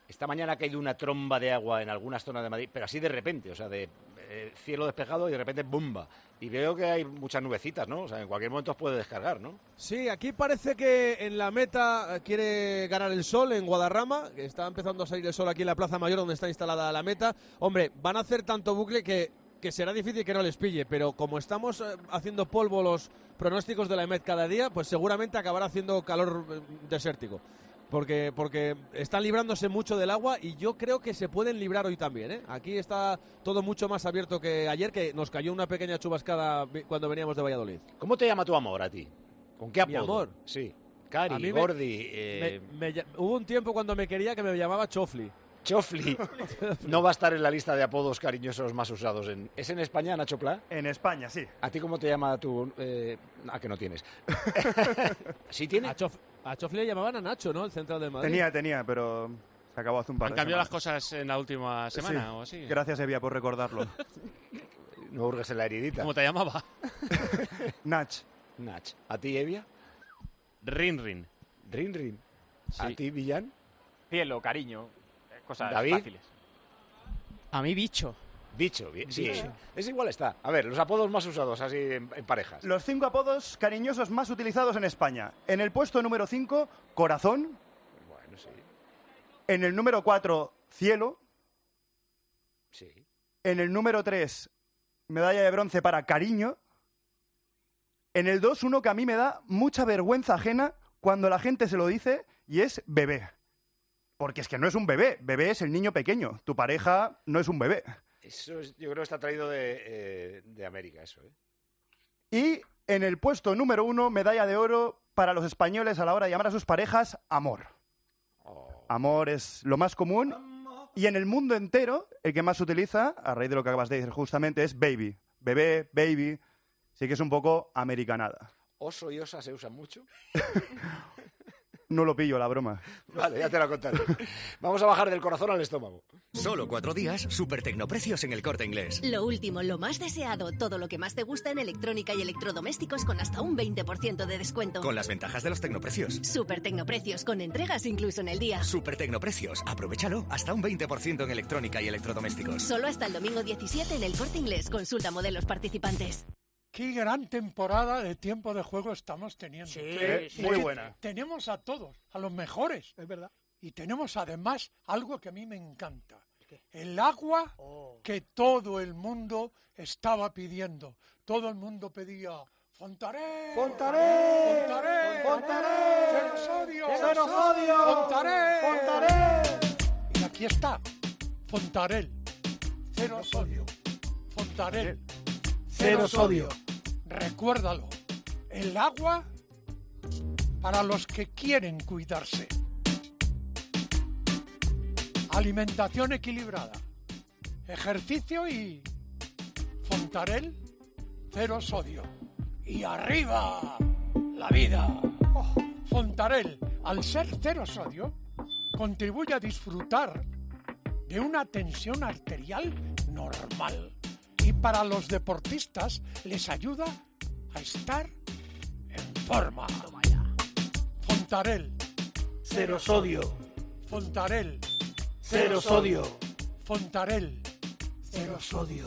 Esta mañana ha caído una tromba de agua en algunas zonas de Madrid, pero así de repente, o sea, de eh, cielo despejado y de repente ¡bumba! Y veo que hay muchas nubecitas, ¿no? O sea, en cualquier momento os puede descargar, ¿no?
Sí, aquí parece que en la meta quiere ganar el sol en Guadarrama, que está empezando a salir el sol aquí en la Plaza Mayor donde está instalada la meta. Hombre, van a hacer tanto bucle que, que será difícil que no les pille, pero como estamos eh, haciendo polvo los pronósticos de la EMET cada día, pues seguramente acabará haciendo calor eh, desértico. Porque, porque están librándose mucho del agua y yo creo que se pueden librar hoy también, ¿eh? Aquí está todo mucho más abierto que ayer, que nos cayó una pequeña chubascada cuando veníamos de Valladolid.
¿Cómo te llama tu amor a ti? ¿Con qué apodo?
Mi amor.
Sí. Cari,
A mí me-
Gordi... eh,
Me- me- hubo un tiempo cuando me quería que me llamaba Chofli.
Chofli. No va a estar en la lista de apodos cariñosos más usados. En... ¿Es en España, Nacho Pla?
En España, sí.
¿A ti cómo te llama tu...? Eh... Ah, que no tienes. ¿Sí tiene?
A, Chof- a Chofli le llamaban a Nacho, ¿no? El central de Madrid.
Tenía, tenía, pero se acabó hace un par
¿Han
de
cambiado las
semanas.
cosas en la última semana
Sí.
o así?
Gracias, Evia, por recordarlo.
No hurgues en la heridita.
¿Cómo te llamaba?
Nach.
Nach. ¿A ti, Evia?
Rin Rin.
Rin Rin. ¿A
Sí.
ti, Villán?
Cielo, cariño, eh, cosas
David.
fáciles.
A mí, bicho.
Bicho, bi- sí.
Bicho.
Es igual está. A ver, los apodos más usados así en, en parejas.
Los cinco apodos cariñosos más utilizados en España. En el puesto número cinco, corazón.
Bueno, sí.
En el número cuatro, cielo.
Sí.
En el número tres, medalla de bronce para cariño. En el dos, uno que a mí me da mucha vergüenza ajena cuando la gente se lo dice, y es bebé. Porque es que no es un bebé, bebé es el niño pequeño. Tu pareja no es un bebé.
Eso es- yo creo que está traído de, eh, de América, eso, ¿eh?
Y en el puesto número uno, medalla de oro para los españoles a la hora de llamar a sus parejas, amor. Amor es lo más común. Y en el mundo entero, el que más se utiliza, a raíz de lo que acabas de decir justamente, es baby. Bebé, baby. Sí que es un poco americanada.
¿Oso y osa se usan mucho?
No lo pillo, la broma.
Vale, ya te lo contaré. Vamos a bajar del corazón al estómago.
Solo cuatro días, super tecnoprecios en el Corte Inglés.
Lo último, lo más deseado, todo lo que más te gusta en electrónica y electrodomésticos con hasta un veinte por ciento de descuento.
Con las ventajas de los tecnoprecios.
Super Tecnoprecios, con entregas incluso en el día.
Super tecnoprecios, aprovechalo, hasta un veinte por ciento en electrónica y electrodomésticos.
Solo hasta el domingo diecisiete en el Corte Inglés. Consulta modelos participantes.
Qué gran temporada de tiempo de juego estamos teniendo.
Sí, sí. muy
Que
buena.
Tenemos a todos, a los mejores. Es verdad. Y tenemos además algo que a mí me encanta. El agua que todo el mundo estaba pidiendo. Todo el mundo pedía Fontaré,
Fontaré,
Fontaré,
Fontaré,
cero sodio,
cero sodio,
Fontaré,
Fontaré.
Y aquí está, Fontarel, cero sodio, Fontarel, cero sodio. Recuérdalo, el agua para los que quieren cuidarse. Alimentación equilibrada, ejercicio y Fontarel, cero sodio. Y arriba, la vida. Oh, Fontarel, al ser cero sodio, contribuye a disfrutar de una tensión arterial normal. Y para los deportistas les ayuda a estar en forma. Fontarel,
Cero sodio.
Fontarel,
Cero sodio.
Fontarel, cero sodio.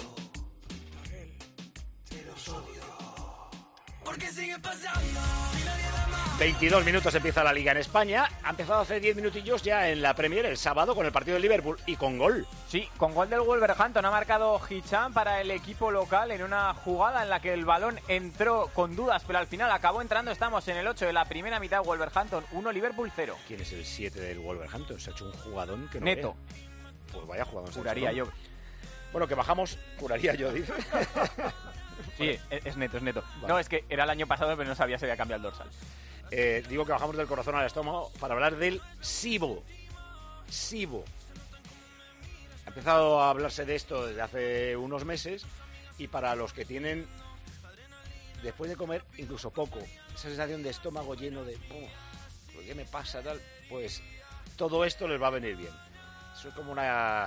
veintidós minutos empieza la Liga en España. Ha empezado hace diez minutillos ya en la Premier el sábado con el partido del Liverpool y con gol.
Sí, con gol del Wolverhampton ha marcado Hicham para el equipo local en una jugada en la que el balón entró con dudas, pero al final acabó entrando. Estamos en el ocho de la primera mitad. Wolverhampton uno, Liverpool cero.
¿Quién es el siete del Wolverhampton? Se ha hecho un jugadón que no
Neto.
vea. Pues vaya jugadón. se ha
Juraría
hecho,
yo.
¿no? Bueno, que bajamos, juraría yo, dice.
Sí, es, es neto, es neto.
Vale.
No, es que era el año pasado, pero no sabía si había cambiado el dorsal.
Eh, digo que bajamos del corazón al estómago para hablar del SIBO. SIBO. Ha empezado a hablarse de esto desde hace unos meses y para los que tienen, después de comer, incluso poco, esa sensación de estómago lleno de "Uf, ¿qué me pasa?", tal, pues todo esto les va a venir bien. Eso es como una...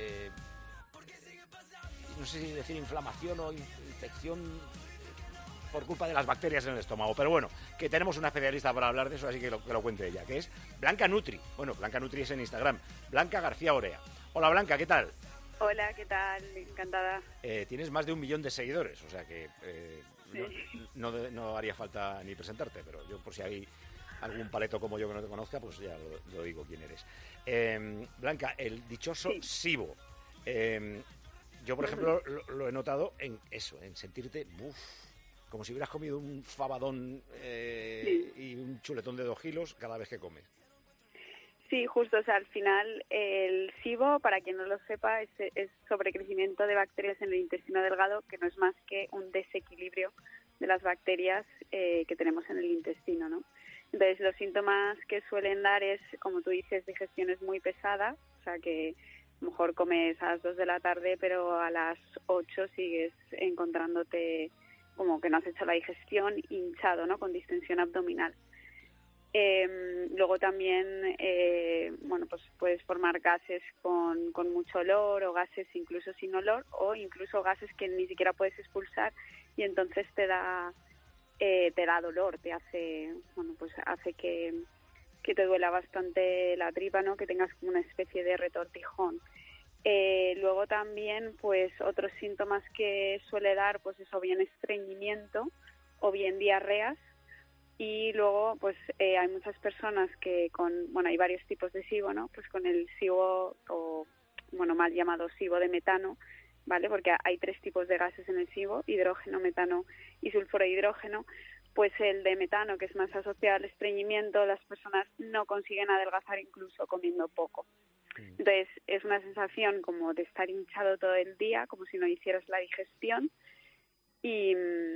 Eh, no sé si decir inflamación o infección por culpa de las bacterias en el estómago. Pero bueno, que tenemos una especialista para hablar de eso, así que lo, que lo cuente ella, que es Blanca Nutri. Bueno, Blanca Nutri es en Instagram. Blanca García Orea. Hola, Blanca, ¿qué tal?
Hola, ¿qué tal? Encantada.
Eh, tienes más de un millón de seguidores, o sea que eh,
Sí.
no, no, no haría falta ni presentarte, pero yo por si hay algún paleto como yo que no te conozca, pues ya lo, lo digo quién eres. Eh, Blanca, el dichoso
Sí.
SIBO. Eh, yo, por ejemplo, lo, lo he notado en eso, en sentirte uf, como si hubieras comido un fabadón eh, y un chuletón de dos kilos cada vez que comes.
Sí, justo, o sea, al final el SIBO, para quien no lo sepa, es, es sobrecrecimiento de bacterias en el intestino delgado, que no es más que un desequilibrio de las bacterias eh, que tenemos en el intestino, ¿no? Entonces, los síntomas que suelen dar es, como tú dices, digestiones muy pesadas, o sea, que a lo mejor comes a las dos de la tarde, pero a las ocho sigues encontrándote como que no has hecho la digestión, hinchado, ¿no?, con distensión abdominal. Eh, luego también, eh, bueno, pues puedes formar gases con, con mucho olor o gases incluso sin olor o incluso gases que ni siquiera puedes expulsar y entonces te da eh, te da dolor, te hace, bueno, pues hace que, que te duela bastante la tripa, ¿no?, que tengas como una especie de retortijón. Eh, luego también, pues otros síntomas que suele dar, pues es o bien estreñimiento o bien diarreas. Y luego, pues eh, hay muchas personas que con, bueno, hay varios tipos de SIBO, ¿no? Pues con el SIBO, o bueno, mal llamado SIBO de metano, ¿vale? Porque hay tres tipos de gases en el SIBO, hidrógeno, metano y sulfuro de hidrógeno. Pues el de metano, que es más asociado al estreñimiento, las personas no consiguen adelgazar incluso comiendo poco. Entonces, es una sensación como de estar hinchado todo el día, como si no hicieras la digestión y...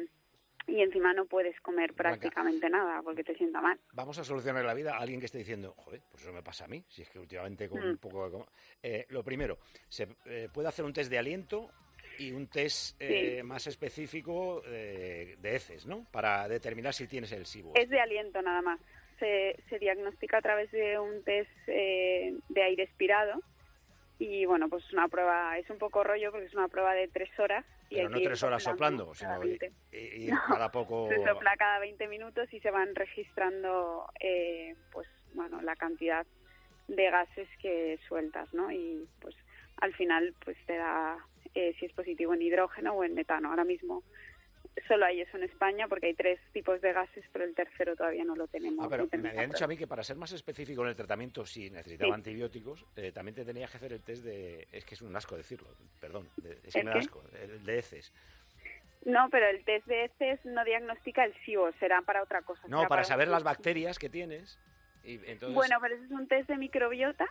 y encima no puedes comer prácticamente Blanca, nada porque te sienta mal.
Vamos a solucionar la vida a alguien que esté diciendo, joder, pues eso me pasa a mí, si es que últimamente con mm. un poco de... Eh, lo primero, se eh, puede hacer un test de aliento y un test eh, sí. más específico eh, de heces, ¿no?, para determinar si tienes el SIBO.
Es de aliento nada más. Se, se diagnostica a través de un test eh, de aire expirado y, bueno, pues una prueba, es un poco rollo porque es una prueba de tres horas.
Pero no tres horas soplando, sino ir, ir
no,
cada poco...
Se sopla cada veinte minutos y se van registrando, eh, pues, bueno, la cantidad de gases que sueltas, ¿no? Y, pues, al final, pues, te da eh, si es positivo en hidrógeno o en metano. Ahora mismo solo hay eso en España porque hay tres tipos de gases, pero el tercero todavía no lo tenemos.
Ah, pero
no tenemos
me habían dicho a mí que para ser más específico en el tratamiento, si necesitaba sí. antibióticos, eh, también te tenías que hacer el test de... Es que es un asco decirlo, perdón, de, es que me da asco, el de heces.
No, pero el test de heces no diagnostica el SIBO, será para otra cosa.
No, para,
para
saber las bacterias que tienes. Y entonces...
Bueno, pero ese es un test de microbiota,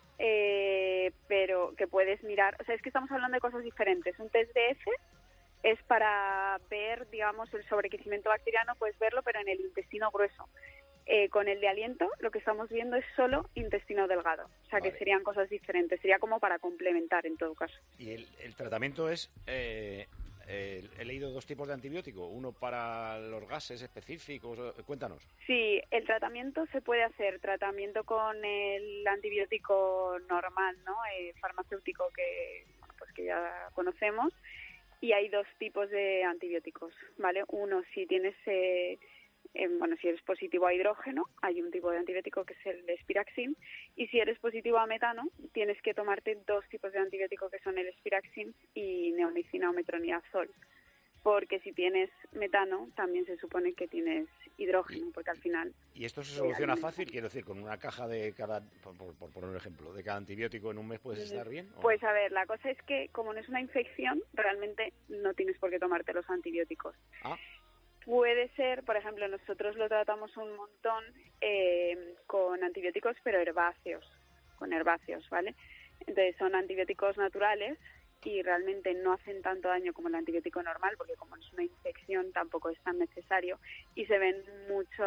eh, pero que puedes mirar... O sea, es que estamos hablando de cosas diferentes. Un test de heces es para ver, digamos, el sobrecrecimiento bacteriano, puedes verlo, pero en el intestino grueso. Eh, con el de aliento, lo que estamos viendo es solo intestino delgado. O sea, vale. que serían cosas diferentes. Sería como para complementar, en todo caso.
Y el, el tratamiento es... Eh, eh, he leído dos tipos de antibiótico. Uno para los gases específicos. Cuéntanos.
Sí, el tratamiento se puede hacer. Tratamiento con el antibiótico normal, ¿no? El farmacéutico que, bueno, pues que ya conocemos. Y hay dos tipos de antibióticos, ¿vale? Uno, si tienes, eh, eh, bueno, si eres positivo a hidrógeno, hay un tipo de antibiótico que es el Spiraxin, y si eres positivo a metano, tienes que tomarte dos tipos de antibiótico que son el Spiraxin y neomicina o metronidazol, porque si tienes metano, también se supone que tienes hidrógeno, porque al final...
¿Y esto se soluciona fácil? Quiero decir, con una caja de cada, por, por, por poner un ejemplo, de cada antibiótico en un mes puedes estar bien. ¿O?
Pues a ver, la cosa es que como no es una infección, realmente no tienes por qué tomarte los antibióticos.
Ah.
Puede ser, por ejemplo, nosotros lo tratamos un montón eh, con antibióticos, pero herbáceos, con herbáceos, ¿vale? Entonces son antibióticos naturales y realmente no hacen tanto daño como el antibiótico normal, porque como es una infección tampoco es tan necesario y se ven mucho,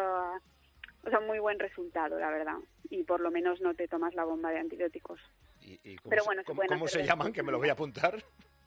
o sea, muy buen resultado, la verdad, y por lo menos no te tomas la bomba de antibióticos.
¿Y, y cómo
Pero
se,
bueno,
¿cómo, cómo se llaman? Que me lo voy a apuntar.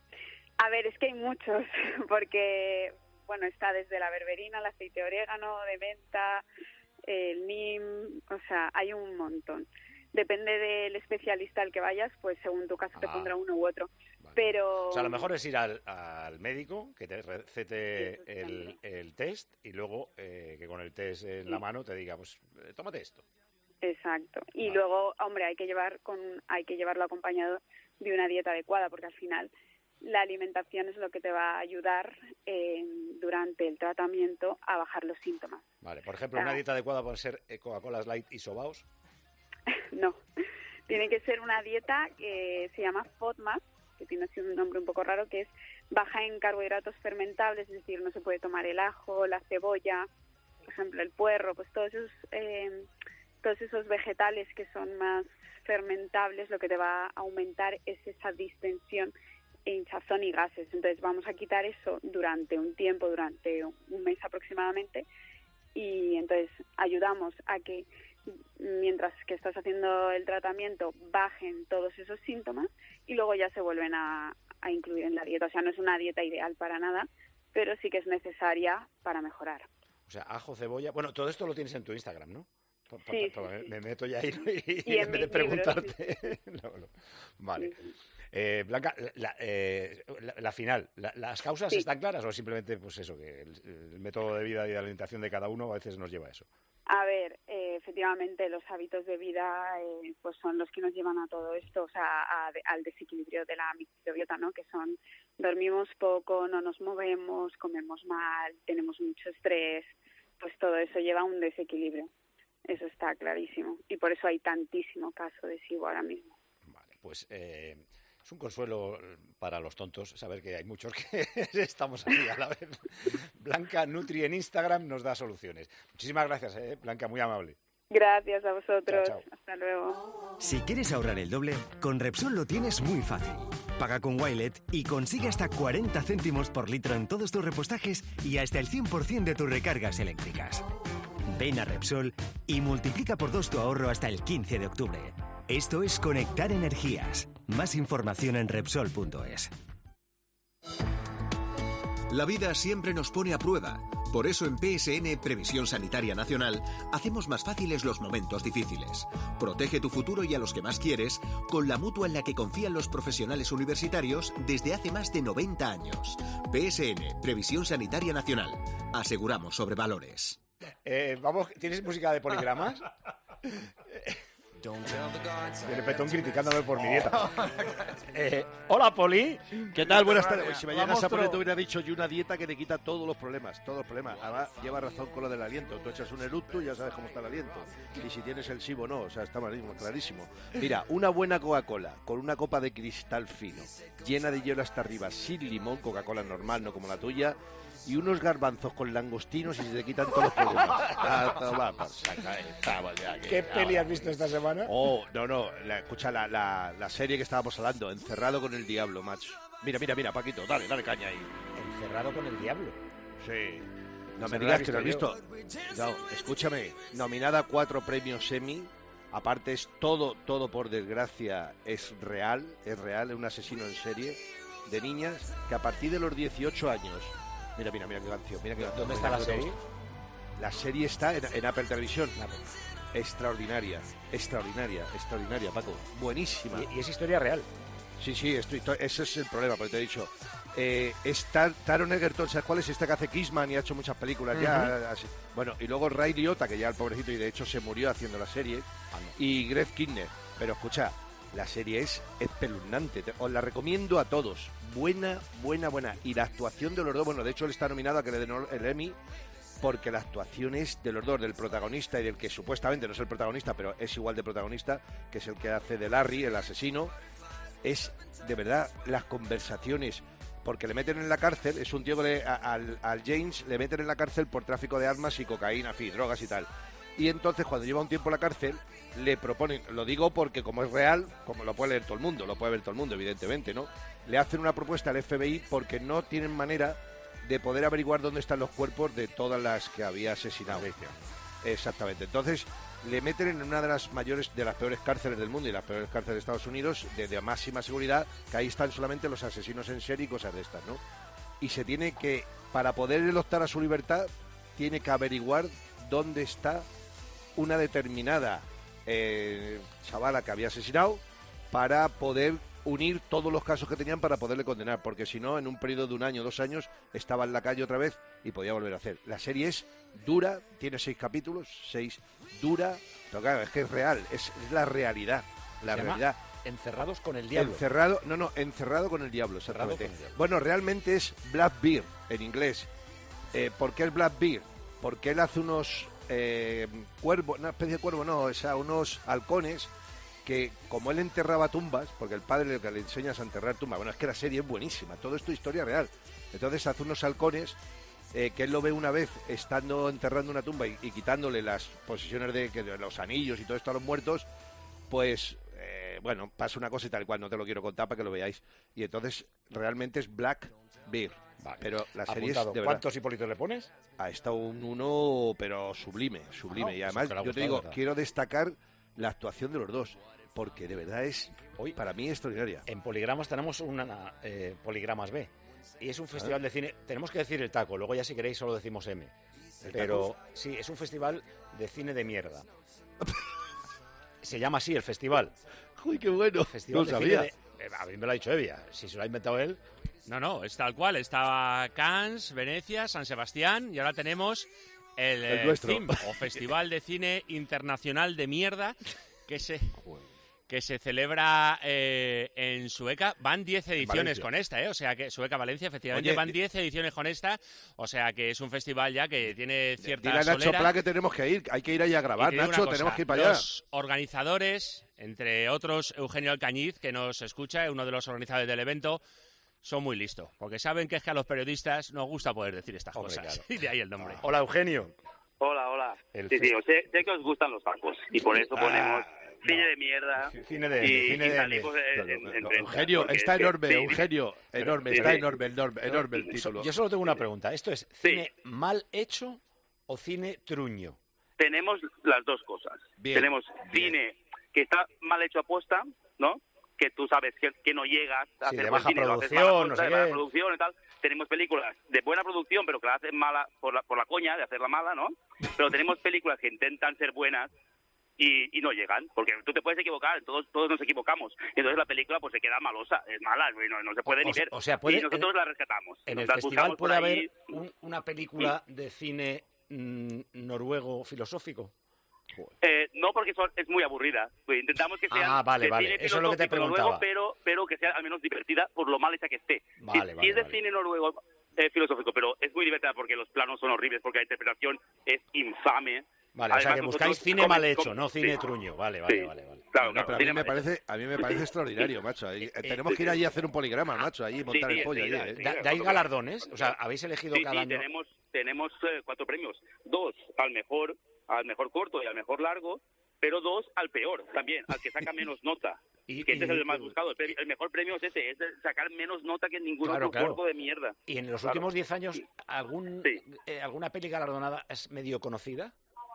A ver, es que hay muchos, porque, bueno, está desde la berberina, el aceite de orégano, de menta, el neem, o sea, hay un montón. depende del especialista al que vayas, pues según tu caso te
Ah.
pondrá uno u otro. Pero...
O sea, lo mejor es ir al, al médico, que te recete el, el test y luego eh, que con el test en
Sí.
la mano te diga, pues eh, tómate esto.
Exacto. Y luego, hombre, hay que llevar con hay que llevarlo acompañado de una dieta adecuada, porque al final la alimentación es lo que te va a ayudar eh, durante el tratamiento a bajar los síntomas.
Vale, por ejemplo, una
Ah.
dieta adecuada puede ser eh, Coca-Cola Light y sobaos.
No, tiene que ser una dieta que se llama FODMAP, que tiene así un nombre un poco raro, que es baja en carbohidratos fermentables, es decir, no se puede tomar el ajo, la cebolla, por ejemplo, el puerro, pues todos esos, eh, todos esos vegetales que son más fermentables, lo que te va a aumentar es esa distensión e hinchazón y gases. Entonces vamos a quitar eso durante un tiempo, durante un mes aproximadamente, y entonces ayudamos a que mientras que estás haciendo el tratamiento bajen todos esos síntomas y luego ya se vuelven a, a incluir en la dieta. O sea, no es una dieta ideal para nada, pero sí que es necesaria para mejorar.
O sea, ajo, cebolla. Bueno, todo esto lo tienes en tu Instagram, ¿no? Pa- pa-
Sí,
pa-
sí,
me,
sí.
me meto ya ahí y,
Y
en
en
vez de
mis libros,
preguntarte. no, no. Vale. Eh, Blanca, la, eh, la, la final, la- ¿las causas
Sí.
están claras o simplemente pues eso, que el, el método de vida y de alimentación de cada uno a veces nos lleva a eso?
A ver, eh, efectivamente los hábitos de vida eh, pues son los que nos llevan a todo esto, o sea, a- al desequilibrio de la microbiota, ¿no? Que son dormimos poco, no nos movemos, comemos mal, tenemos mucho estrés, pues todo eso lleva a un desequilibrio. Eso está clarísimo. Y por eso hay tantísimo caso de SIBO ahora mismo.
Pues eh, es un consuelo para los tontos saber que hay muchos que estamos aquí a la vez. Blanca Nutri en Instagram nos da soluciones. Muchísimas gracias, eh, Blanca, muy amable.
Gracias a vosotros.
Chao, chao.
Hasta luego.
Si quieres ahorrar el doble, con Repsol lo tienes muy fácil. Paga con Wilet y consigue hasta cuarenta céntimos por litro en todos tus repostajes y hasta el cien por ciento de tus recargas eléctricas. Ven a Repsol y multiplica por dos tu ahorro hasta el quince de octubre. Esto es Conectar Energías. Más información en Repsol punto es.
La vida siempre nos pone a prueba. Por eso en P S N Previsión Sanitaria Nacional hacemos más fáciles los momentos difíciles. Protege tu futuro y a los que más quieres con la mutua en la que confían los profesionales universitarios desde hace más de noventa años. P S N Previsión Sanitaria Nacional. Aseguramos sobre valores.
Eh, vamos, ¿tienes música de poligramas? El petón criticándome por mi dieta. Eh, hola, Poli.
¿Qué tal? Buenas tardes. Pues si me llegas
Vamos,
a poner,
Tro.
te hubiera dicho yo una dieta que te quita todos los problemas, todos los problemas. Además, lleva razón con lo del aliento. Tú echas un eructo y ya sabes cómo está el aliento. Y si tienes el SIBO no, o sea, está malísimo, clarísimo. Mira, una buena Coca-Cola con una copa de cristal fino, llena de hielo hasta arriba, sin limón, Coca-Cola normal, no como la tuya, y unos garbanzos con langostinos y se te quitan todos los problemas. Ah, toma, por saca, estamos ya aquí.
¿Qué peli has visto esta semana?
Oh, no, no, la- escucha la, la, la serie que estábamos hablando, Encerrado con el Diablo, macho. Mira, mira, mira, Paquito, dale, dale caña ahí.
¿Encerrado con el Diablo?
Sí. No
Esa
me
no la he
digas que lo has
visto
visto. No, escúchame, nominada a cuatro premios Emmy. Aparte es todo, todo por desgracia es real, es real, es un asesino en serie de niñas que a partir de los dieciocho años... Mira, mira, mira qué canción, mira qué canción.
¿Dónde está
mira
la
qué
serie?
gusto. La serie está en, en Apple Televisión. Extraordinaria, extraordinaria, extraordinaria, Paco. Buenísima.
Y, y es historia real.
Sí, sí, esto, esto- ese es el problema, porque te he dicho. Eh, es Tar- Taron Egerton, ¿sabes cuál es? Esta que hace Kissman y ha hecho muchas películas ya. así. Bueno, y luego Ray Liotta, que ya el pobrecito y de hecho se murió haciendo la serie, y Greg Kinnear. Pero escucha, la serie es espeluznante, te- os la recomiendo a todos. Buena, buena, buena. Y la actuación de los dos, bueno, de hecho él está nominado a que le den el Emmy, porque la actuación es de los dos, del protagonista y del que supuestamente no es el protagonista, pero es igual de protagonista, que es el que hace de Larry, el asesino. Es, de verdad, las conversaciones, porque le meten en la cárcel, es un tío que le- a- al, al James le meten en la cárcel por tráfico de armas y cocaína, en fin, drogas y tal. Y entonces, cuando lleva un tiempo en la cárcel, le proponen, lo digo porque como es real, como lo puede leer todo el mundo, lo puede ver todo el mundo, evidentemente, ¿no? Le hacen una propuesta al F B I porque no tienen manera de poder averiguar dónde están los cuerpos de todas las que había asesinado. Exactamente. Entonces, le meten en una de las mayores, de las peores cárceles del mundo y las peores cárceles de Estados Unidos, de, de máxima seguridad, que ahí están solamente los asesinos en serie y cosas de estas, ¿no? Y se tiene que, para poder él optar a su libertad, tiene que averiguar dónde está una determinada eh, chavala que había asesinado para poder unir todos los casos que tenían para poderle condenar, porque si no, en un periodo de un año, dos años, estaba en la calle otra vez y podía volver a hacer. La serie es dura, tiene seis capítulos, seis, dura, pero claro, es que es real, es, es la realidad, la
Se
realidad.
llama Encerrados con el Diablo.
Encerrado, no, no, encerrado con el diablo, exactamente.
Con el diablo.
Bueno, realmente es Blackbeard en inglés. Eh, ¿Por qué es Blackbeard? Porque él hace unos eh, cuervos, una especie de cuervo, no, o sea, unos halcones que, como él enterraba tumbas, porque el padre lo que le enseña es a enterrar tumbas. Bueno, es que la serie es buenísima, todo esto es historia real. Entonces hace unos halcones eh, que él lo ve una vez estando enterrando una tumba y, y quitándole las posesiones de, de los anillos y todo esto a los muertos, pues... bueno, pasa una cosa y tal cual, no te lo quiero contar para que lo veáis. Y entonces, realmente es Blackbeard.
Vale.
Pero la serie
Apuntado.
es de verdad.
¿Cuántos hipolitos le pones?
Ha estado un uno, pero sublime, sublime.
Ah,
y además,
eso que le ha
yo te
gustado,
digo,
¿verdad?
quiero destacar la actuación de los dos, porque de verdad es,
Hoy,
para mí, extraordinaria.
En Poligramas tenemos una eh, Poligramas B. Y es un festival
Ah.
de cine... Tenemos que decir el taco, luego ya si queréis solo decimos M.
¿El
Pero
taco?
sí, es un festival de cine de mierda. Se llama así el festival.
Uy, qué bueno.
Festival
No
de
sabía.
cine de- eh, a mí me lo ha dicho Evia. Si se lo ha inventado él...
No, no, es tal cual. Estaba Cannes, Venecia, San Sebastián y ahora tenemos el,
El
eh,
nuestro.
C I M, o Festival de Cine Internacional de Mierda, que se, que se celebra eh, en Sueca. Van diez ediciones
Valencia.
con esta, ¿eh? O sea que Sueca, Valencia, efectivamente,
Oye,
van diez ediciones con esta. O sea que es un festival ya que tiene cierta
Dile a Nacho
solera.
Pla que tenemos que ir, hay que ir ahí a
Y
grabar,
te digo una
Nacho,
cosa,
tenemos que ir para allá.
Los organizadores, entre otros Eugenio Alcañiz, que nos escucha, uno de los organizadores del evento, son muy listos, porque saben que es que a los periodistas nos gusta poder decir estas
Hombre,
cosas.
claro.
Y de ahí el nombre.
Hola, Eugenio.
Hola, hola.
El
Sí,
fe-
sí, sé, sé que os gustan los tacos y por eso
Ah,
ponemos cine de mierda.
Cine de
y,
cine
y
de
salimos en,
No, no,
en-
no,
en
no,
prensa,
Eugenio,
porque
está
es que-
enorme,
sí,
Eugenio, enorme,
sí,
está
sí.
enorme, enorme, enorme el título.
Yo solo tengo una pregunta. ¿Esto es cine mal hecho o cine truño?
Tenemos las dos cosas.
Bien,
Tenemos cine que está mal hecho a posta, ¿no? Que tú sabes que, que no llegas a
Sí,
hacer
de
buen
baja
cine, lo haces
producción,
mala
no
posta,
sé
de mala
qué.
producción y tal. Tenemos películas de buena producción, pero que la hacen mala por la, por la coña de hacerla mala, ¿no? Pero tenemos películas que intentan ser buenas y, y no llegan, porque tú te puedes equivocar, todos todos nos equivocamos. Y entonces la película pues se queda malosa, es mala, no, no se puede
O-
ni
o sea-
ver.
o sea, puede-
y nosotros
en-
la rescatamos.
En
Nos
el
la
festival
buscamos por
puede
ahí.
haber un- una película de cine mm, noruego filosófico.
Eh, no, porque son- es muy aburrida. Pues intentamos que sea
Ah, vale,
de
vale.
cine
Eso es lo que te
filosófico
preguntaba.
noruego, pero, pero que sea al menos divertida por lo mal hecha que esté.
Vale,
si,
vale,
si es de
vale.
cine noruego eh, filosófico, pero es muy divertida porque los planos son horribles, porque la interpretación es infame.
Vale, o sea
Además,
que buscáis
nosotros
cine
come-
mal hecho,
come-
no cine
sí.
truño. Vale, vale,
Sí.
vale. vale.
Claro,
No,
claro,
pero a mí
cine
me
mal hecho.
parece, a mí me parece extraordinario, macho. Ahí- eh, tenemos que ir allí a hacer un poligrama, macho, allí montar
sí,
el pollo.
enseguida,
allí, ¿eh?
enseguida.
Da- ¿Dais galardones? O sea, ¿habéis elegido
Sí,
cada
sí,
año?
tenemos, tenemos eh, cuatro premios. Dos al mejor, al mejor corto y al mejor largo, pero dos al peor también, al que saca menos nota.
Y-
que este
y-
es el más buscado. El, pre- el mejor premio es ese, es de sacar menos nota que ningún
Claro,
otro
claro.
corto de mierda.
¿Y en los
Claro.
últimos diez años algún, eh, alguna peli galardonada es medio conocida?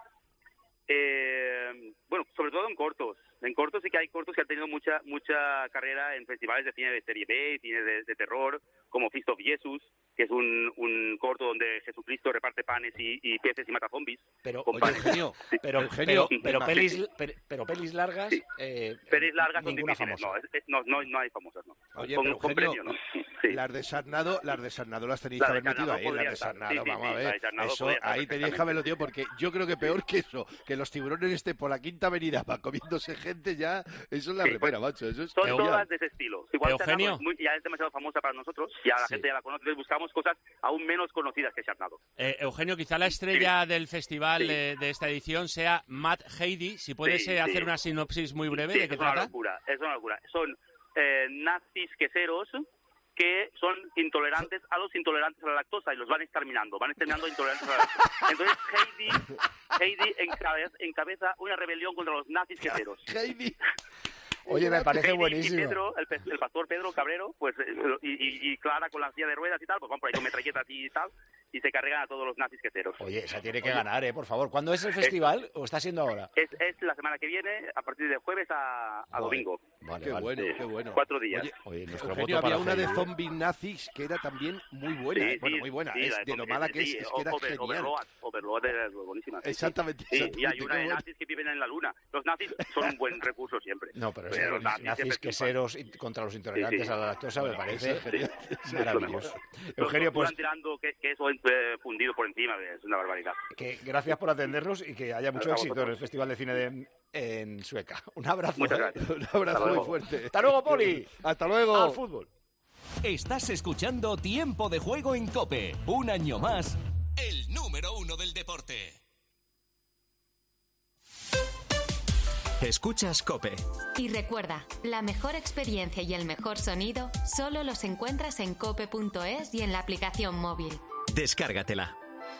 Eh, bueno, sobre todo en cortos. En cortos sí que hay cortos que han tenido mucha mucha carrera en festivales de cine de serie B, cine de, de terror, como Feast of Jesus, que es un, un corto donde Jesucristo reparte panes y, y peces y mata zombies.
Pero,
con
Oye,
panes.
Eugenio,
Pero,
Eugenio,
pero, pero
Emma,
pelis, pero, pero pelis largas, eh,
Pelis largas son
ninguna
difíciles.
famosa.
No, es- es- no, no, no hay famosas, no.
Oye,
con,
pero
con
Eugenio,
premio, ¿no?
las de Sarnado, las de Sarnado las tenéis
La
que
de
haber metido
Sarnado
ahí, las
podría
de
estar.
Sarnado,
Sí, sí,
vamos
sí,
a
la
ver.
de Sarnado
Eso,
podría estar
ahí tenéis que haberlo, tío, porque yo creo que peor que eso, que los tiburones estén por la Quinta Avenida va comiéndose gente ya, eso es la
Sí,
repera, macho, eso es
Son
genial.
todas de ese estilo. Igual
Eugenio.
Sarnado es muy- ya es demasiado famosa para nosotros, ya la
Sí.
gente ya la conoce, entonces buscamos cosas aún menos conocidas que Sarnado.
Eh, Eugenio, quizá la estrella del festival
Sí.
eh, de esta edición sea Matt Heidi. Si puedes
Sí,
eh,
sí.
hacer una sinopsis muy breve
Sí,
de qué
es una
trata.
locura, es una locura. Son eh, nazis queseros que son intolerantes a los intolerantes a la lactosa y los van exterminando, van exterminando intolerantes a la lactosa. Entonces Heidi, Heidi encabeza, encabeza una rebelión contra los nazis queseros.
Heidi.
Oye, me parece
Heidi
buenísimo.
Y Pedro, el, pe- el pastor Pedro Cabrero, pues, eh, y, y- y Clara con la silla de ruedas y tal, pues van por ahí con metralletas y tal, y se cargan a todos los nazis queseros.
Oye, esa tiene que ganar, ¿eh? Por favor. ¿Cuándo es el festival o está siendo ahora?
Es, es la semana que viene, a partir de jueves a, a
Vale.
domingo.
Vale,
Qué
vale.
bueno,
Sí,
qué bueno.
Cuatro días.
Oye,
Oye, nuestro
Eugenio,
voto
había
para
una de
Eugenio.
zombies nazis que era también muy buena,
Sí,
¿eh? Bueno,
sí,
muy buena.
sí,
es
la
de lo
zombies,
mala que es,
sí,
es que era
Over-
genial.
Overlord, Overlord era buenísima. sí, sí.
Exactamente,
Sí, y hay
exactamente,
una
qué
de
bueno.
nazis que viven en la luna. Los nazis son un buen recurso siempre.
No, pero es
Pero
que
los
los
nazis
nazis
siempre
queseros y- contra los intolerantes
Sí, sí.
a la lactosa me
Bueno,
parece
eso sería-
maravilloso.
eso es lo mejor.
Eugenio,
Los
pues
van tirando que, que eso eh, fundido por encima, es una barbaridad.
que gracias por atendernos y que haya mucho
A
éxito en
vosotros.
el Festival de Cine de, en Sueca. Un abrazo.
Muchas
¿eh?
gracias.
Un abrazo
Hasta
muy
luego.
fuerte.
Hasta luego, Poli.
Hasta luego.
Al fútbol.
Estás escuchando Tiempo de Juego en COPE. Un año más, el número uno del deporte.
Escuchas COPE.
Y recuerda, la mejor experiencia y el mejor sonido solo los encuentras en cope punto es y en la aplicación móvil.
Descárgatela.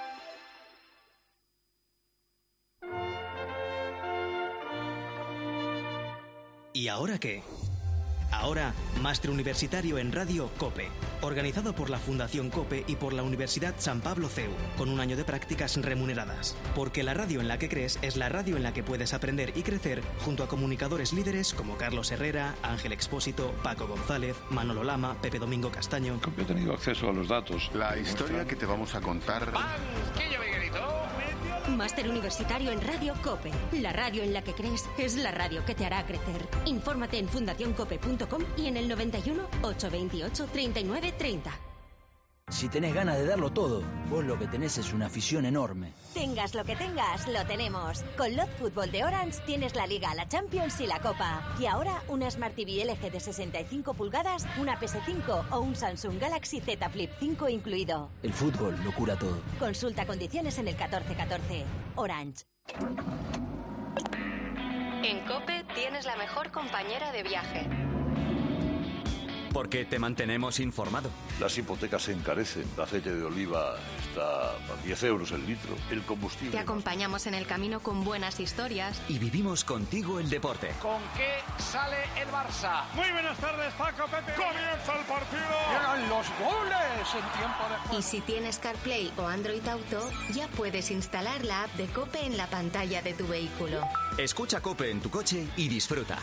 ¿Y ahora qué? Ahora, Máster Universitario en Radio COPE, organizado por la Fundación COPE y por la Universidad San Pablo C E U, con un año de prácticas remuneradas. Porque la radio en la que crees es la radio en la que puedes aprender y crecer junto a comunicadores líderes como Carlos Herrera, Ángel Expósito, Paco González, Manolo Lama, Pepe Domingo Castaño.
Yo he tenido acceso a los datos.
La historia que te vamos a contar.
Máster Universitario en Radio COPE. La radio en la que crees es la radio que te hará crecer. Infórmate en fundación cope punto com y en el noventa y uno, ochocientos veintiocho, treinta y nueve treinta.
Si tenés ganas de darlo todo, vos lo que tenés es una afición enorme.
Tengas lo que tengas, lo tenemos. Con Lot Fútbol de Orange tienes la Liga, la Champions y la Copa. Y ahora una Smart T V L G de sesenta y cinco pulgadas, una P S cinco o un Samsung Galaxy Z Flip cinco incluido.
El fútbol lo cura todo.
Consulta condiciones en el catorce catorce. Orange.
En COPE tienes la mejor compañera de viaje.
Porque te mantenemos informado.
Las hipotecas se encarecen. El aceite de oliva está a diez euros el litro. El combustible.
Te acompañamos en el camino con buenas historias.
Y vivimos contigo el deporte.
¿Con qué sale el Barça? Muy buenas tardes, Paco, Pepe. ¡Comienza el partido! ¡Llegan los goles en tiempo de juego!
Y si tienes CarPlay o Android Auto, ya puedes instalar la app de COPE en la pantalla de tu vehículo.
Escucha COPE en tu coche y disfruta.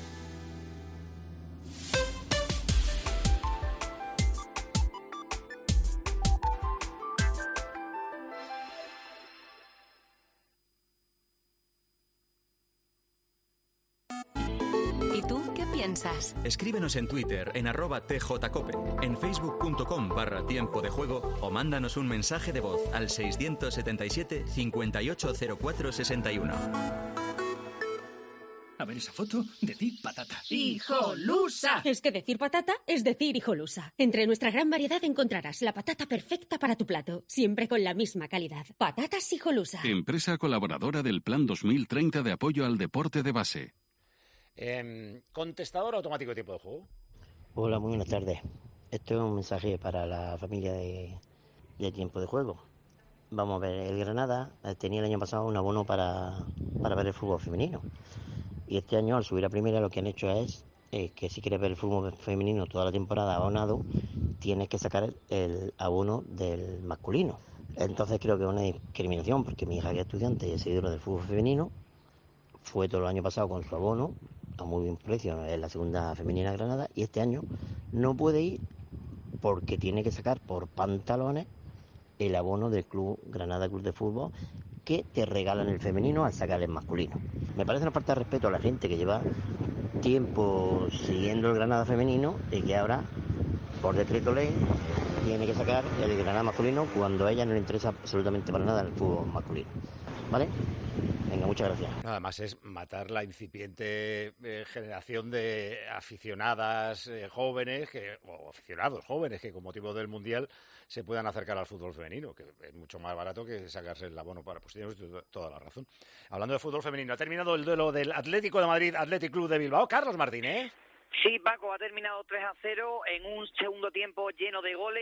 ¿Y tú qué piensas?
Escríbenos en Twitter en arroba tjcope, en facebook.com barra tiempo de juego o mándanos un mensaje de voz al seiscientos setenta y siete, cincuenta y ocho cero cuatro sesenta y uno.
A ver esa foto, decir patata.
¡Hijolusa! Es que decir patata es decir hijolusa. Entre nuestra gran variedad encontrarás la patata perfecta para tu plato, siempre con la misma calidad. Patatas hijolusa.
Empresa colaboradora del Plan dos mil treinta de apoyo al deporte de base.
Eh, contestador automático de tiempo de juego.
Hola, muy buenas tardes. Esto es un mensaje para la familia de, de Tiempo de Juego. Vamos a ver, el Granada tenía el año pasado un abono para, para ver el fútbol femenino. Y este año, al subir a primera, lo que han hecho es eh, que si quieres ver el fútbol femenino toda la temporada abonado, tienes que sacar el, el abono del masculino. Entonces creo que es una discriminación, porque mi hija que es estudiante y es seguidora del fútbol femenino, fue todo el año pasado con su abono a muy buen precio en la segunda femenina Granada, y este año no puede ir porque tiene que sacar por pantalones el abono del Club Granada Club de Fútbol, que te regalan el femenino al sacar el masculino. Me parece una falta de respeto a la gente que lleva tiempo siguiendo el Granada femenino y que ahora, por decreto ley, tiene que sacar el Granada masculino cuando a ella no le interesa absolutamente para nada el fútbol masculino. ¿Vale? Venga, muchas gracias.
Nada más es matar la incipiente eh, generación de aficionadas eh, jóvenes, que, o aficionados jóvenes que con motivo del Mundial se puedan acercar al fútbol femenino, que es mucho más barato que sacarse el abono para... Pues tienes toda la razón. Hablando de fútbol femenino, ha terminado el duelo del Atlético de Madrid, Athletic Club de Bilbao. Carlos Martínez.
Sí, Paco, ha terminado tres a cero en un segundo tiempo lleno de goles.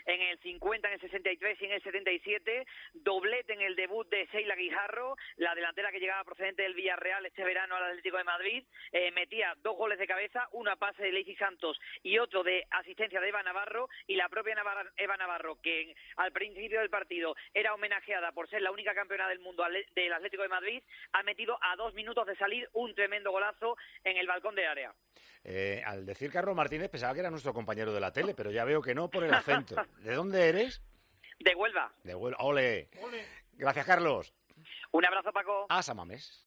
en el cincuenta, en el sesenta y tres y en el setenta y siete, doblete en el debut de Sheila Guijarro, la delantera que llegaba procedente del Villarreal este verano al Atlético de Madrid, eh, metía dos goles de cabeza, una pase de Lacey Santos y otro de asistencia de Eva Navarro, y la propia Navarra, Eva Navarro, que al principio del partido era homenajeada por ser la única campeona del mundo del Atlético de Madrid, ha metido a dos minutos de salir un tremendo golazo en el balcón de área.
Eh, al decir Carlos Martínez pensaba que era nuestro compañero de la tele, pero ya veo que no por el acento. ¿De dónde eres?
De Huelva.
De Huelva. ¡Ole! ¡Ole! Gracias, Carlos.
Un abrazo, Paco.
A Samamés.